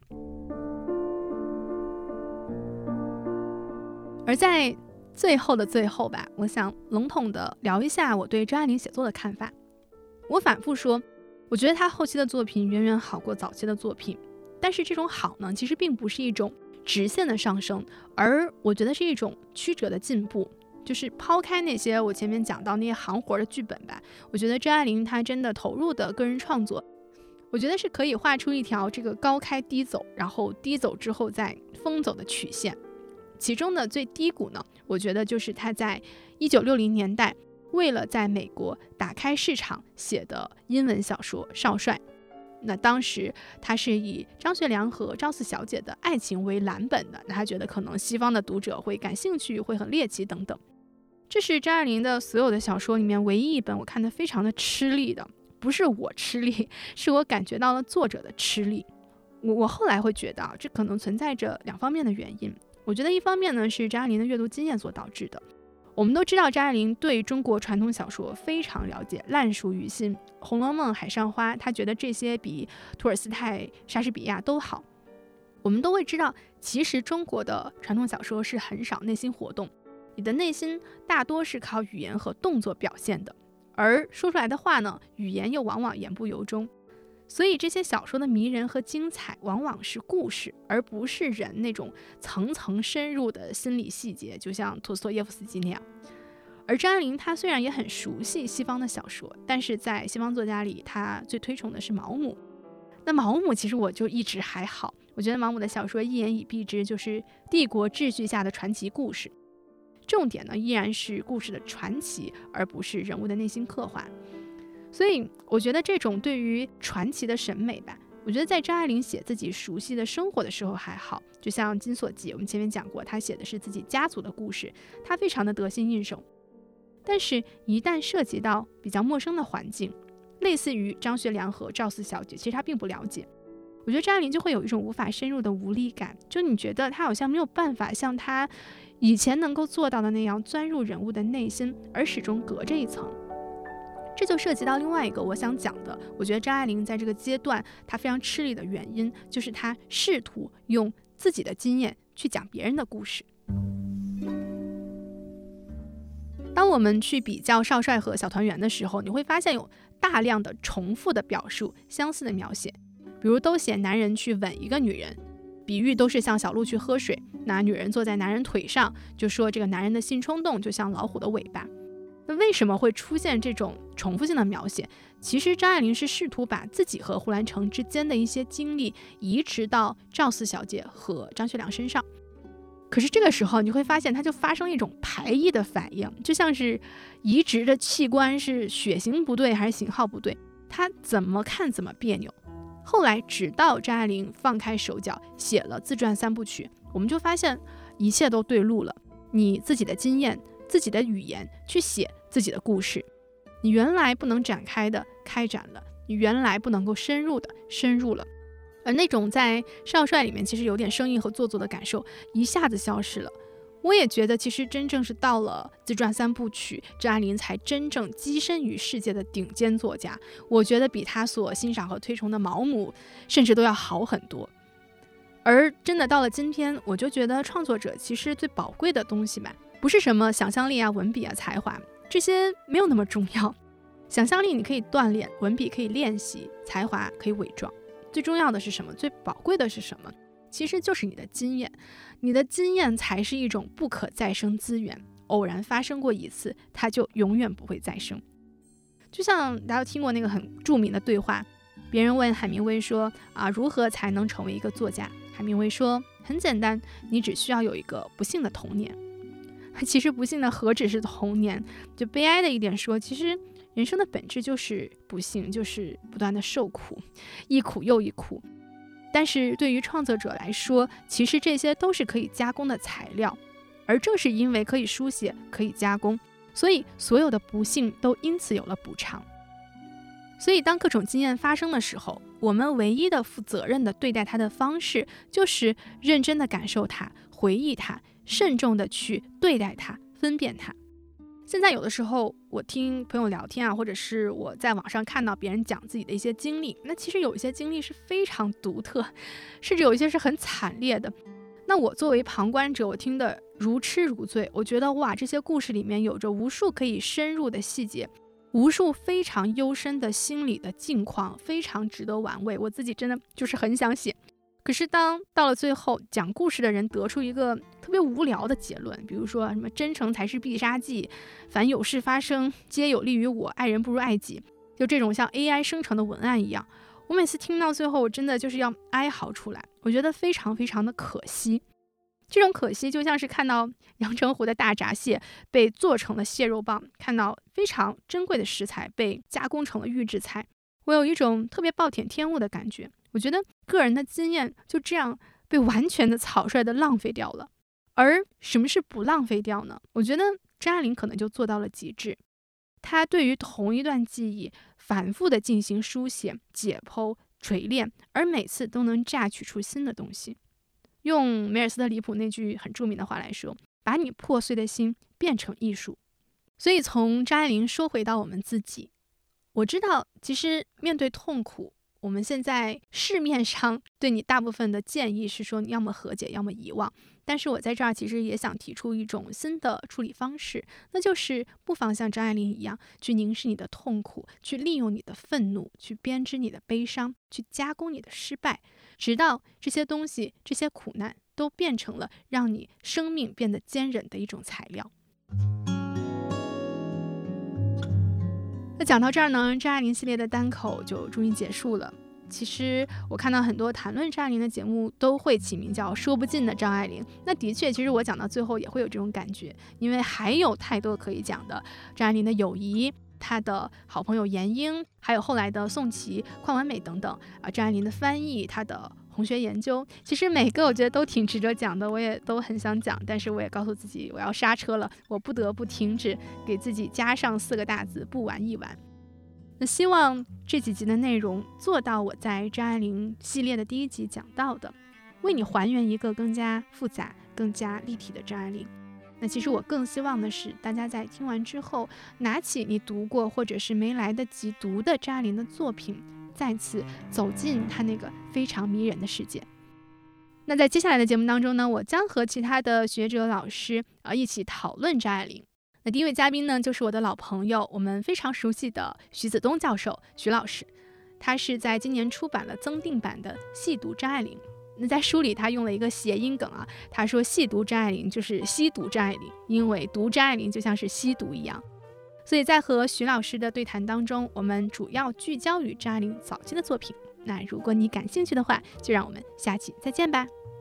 而在最后的最后吧，我想笼统的聊一下我对张爱玲写作的看法。我反复说，我觉得她后期的作品远远好过早期的作品，但是这种好呢，其实并不是一种直线的上升，而我觉得是一种曲折的进步。就是抛开那些我前面讲到那些行活的剧本吧，我觉得张爱玲她真的投入的个人创作，我觉得是可以画出一条这个高开低走，然后低走之后再峰走的曲线。其中的最低谷呢，我觉得就是她在一九六零年代为了在美国打开市场写的英文小说《少帅》。那当时他是以张学良和赵四小姐的爱情为蓝本的，那他觉得可能西方的读者会感兴趣，会很猎奇等等。这是张爱玲的所有的小说里面唯一一本我看得非常的吃力的，不是我吃力，是我感觉到了作者的吃力。我我后来会觉得啊，这可能存在着两方面的原因。我觉得一方面呢是张爱玲的阅读经验所导致的。我们都知道张爱玲对中国传统小说非常了解，烂熟于心，《红楼梦》《海上花》，她觉得这些比托尔斯泰、莎士比亚都好。我们都会知道，其实中国的传统小说是很少内心活动，你的内心大多是靠语言和动作表现的，而说出来的话呢，语言又往往言不由衷。所以这些小说的迷人和精彩往往是故事，而不是人那种层层深入的心理细节，就像陀思妥耶夫斯基那样。而张爱玲她虽然也很熟悉西方的小说，但是在西方作家里她最推崇的是毛姆。那毛姆其实我就一直还好，我觉得毛姆的小说一言以蔽之，就是帝国秩序下的传奇故事，重点呢依然是故事的传奇，而不是人物的内心刻画。所以我觉得这种对于传奇的审美吧，我觉得在张爱玲写自己熟悉的生活的时候还好，就像《金锁记》，我们前面讲过，她写的是自己家族的故事，她非常的得心应手。但是一旦涉及到比较陌生的环境，类似于张学良和赵四小姐，其实她并不了解，我觉得张爱玲就会有一种无法深入的无力感，就你觉得她好像没有办法像她以前能够做到的那样钻入人物的内心，而始终隔着一层。这就涉及到另外一个我想讲的，我觉得张爱玲在这个阶段她非常吃力的原因，就是她试图用自己的经验去讲别人的故事。当我们去比较少帅和小团圆的时候，你会发现有大量的重复的表述，相似的描写，比如都写男人去吻一个女人，比喻都是像小鹿去喝水，那女人坐在男人腿上，就说这个男人的性冲动就像老虎的尾巴。那为什么会出现这种重复性的描写？其实张爱玲是试图把自己和胡兰成之间的一些经历移植到赵四小姐和张学良身上。可是这个时候你会发现，它就发生一种排异的反应，就像是移植的器官是血型不对还是型号不对，它怎么看怎么别扭。后来直到张爱玲放开手脚写了自传三部曲，我们就发现一切都对路了。你自己的经验，自己的语言去写自己的故事，你原来不能展开的开展了，你原来不能够深入的深入了。而那种在少帅里面其实有点生硬和做作的感受一下子消失了。我也觉得其实真正是到了自传三部曲，张爱玲才真正跻身于世界的顶尖作家，我觉得比她所欣赏和推崇的毛姆甚至都要好很多。而真的到了今天，我就觉得创作者其实最宝贵的东西吧，不是什么想象力啊、文笔啊、才华，这些没有那么重要。想象力你可以锻炼，文笔可以练习，才华可以伪装。最重要的是什么？最宝贵的是什么？其实就是你的经验，你的经验才是一种不可再生资源。 偶然发生过一次，它就永远不会再生。就像大家听过那个很著名的对话，别人问海明威说啊，如何才能成为一个作家？海明威说，很简单，你只需要有一个不幸的童年。其实不幸的何止是童年，就悲哀的一点说，其实人生的本质就是不幸，就是不断的受苦，一苦又一苦。但是对于创作者来说，其实这些都是可以加工的材料，而正是因为可以书写，可以加工，所以所有的不幸都因此有了补偿。所以当各种经验发生的时候，我们唯一的负责任的对待它的方式，就是认真的感受它，回忆它，慎重的去对待它，分辨它。现在有的时候我听朋友聊天啊，或者是我在网上看到别人讲自己的一些经历，那其实有一些经历是非常独特，甚至有一些是很惨烈的。那我作为旁观者，我听得如痴如醉，我觉得哇，这些故事里面有着无数可以深入的细节，无数非常幽深的心理的境况，非常值得玩味。我自己真的就是很想写。可是当到了最后，讲故事的人得出一个特别无聊的结论，比如说什么真诚才是必杀技，凡有事发生皆有利于我，爱人不如爱己，就这种像 A I 生成的文案一样，我每次听到最后，我真的就是要哀嚎出来，我觉得非常非常的可惜。这种可惜就像是看到阳澄湖的大闸蟹被做成了蟹肉棒，看到非常珍贵的食材被加工成了预制菜，我有一种特别暴殄天物的感觉。我觉得个人的经验就这样被完全的草率的浪费掉了。而什么是不浪费掉呢？我觉得张爱玲可能就做到了极致。她对于同一段记忆反复的进行书写、解剖、锤炼，而每次都能榨取出新的东西。用梅尔斯特里普那句很著名的话来说，把你破碎的心变成艺术。所以从张爱玲说回到我们自己，我知道其实面对痛苦，我们现在市面上对你大部分的建议是说你要么和解，要么遗忘。但是我在这儿其实也想提出一种新的处理方式，那就是不妨像张爱玲一样，去凝视你的痛苦，去利用你的愤怒，去编织你的悲伤，去加工你的失败，直到这些东西，这些苦难都变成了让你生命变得坚韧的一种材料。那讲到这儿呢，张爱玲系列的单口就终于结束了。其实我看到很多谈论张爱玲的节目都会起名叫说不尽的张爱玲，那的确其实我讲到最后也会有这种感觉，因为还有太多可以讲的。张爱玲的友谊，她的好朋友闫英，还有后来的宋琦、邝完美等等啊，张爱玲的翻译，她的红学研究，其实每个我觉得都挺值得讲的，我也都很想讲，但是我也告诉自己我要刹车了，我不得不停止，给自己加上四个大字：不玩一玩。那希望这几集的内容做到我在张爱玲系列的第一集讲到的，为你还原一个更加复杂、更加立体的张爱玲。那其实我更希望的是，大家在听完之后，拿起你读过或者是没来得及读的张爱玲的作品，再次走进她那个非常迷人的世界。那在接下来的节目当中呢，我将和其他的学者老师啊一起讨论张爱玲。那第一位嘉宾呢，就是我的老朋友，我们非常熟悉的徐子东教授，徐老师。他是在今年出版了增订版的《细读张爱玲》。那在书里他用了一个谐音梗啊，他说细读张爱玲就是吸毒张爱玲，因为读张爱玲就像是吸毒一样。所以在和徐老师的对谈当中，我们主要聚焦于张爱玲早期的作品。那如果你感兴趣的话，就让我们下期再见吧。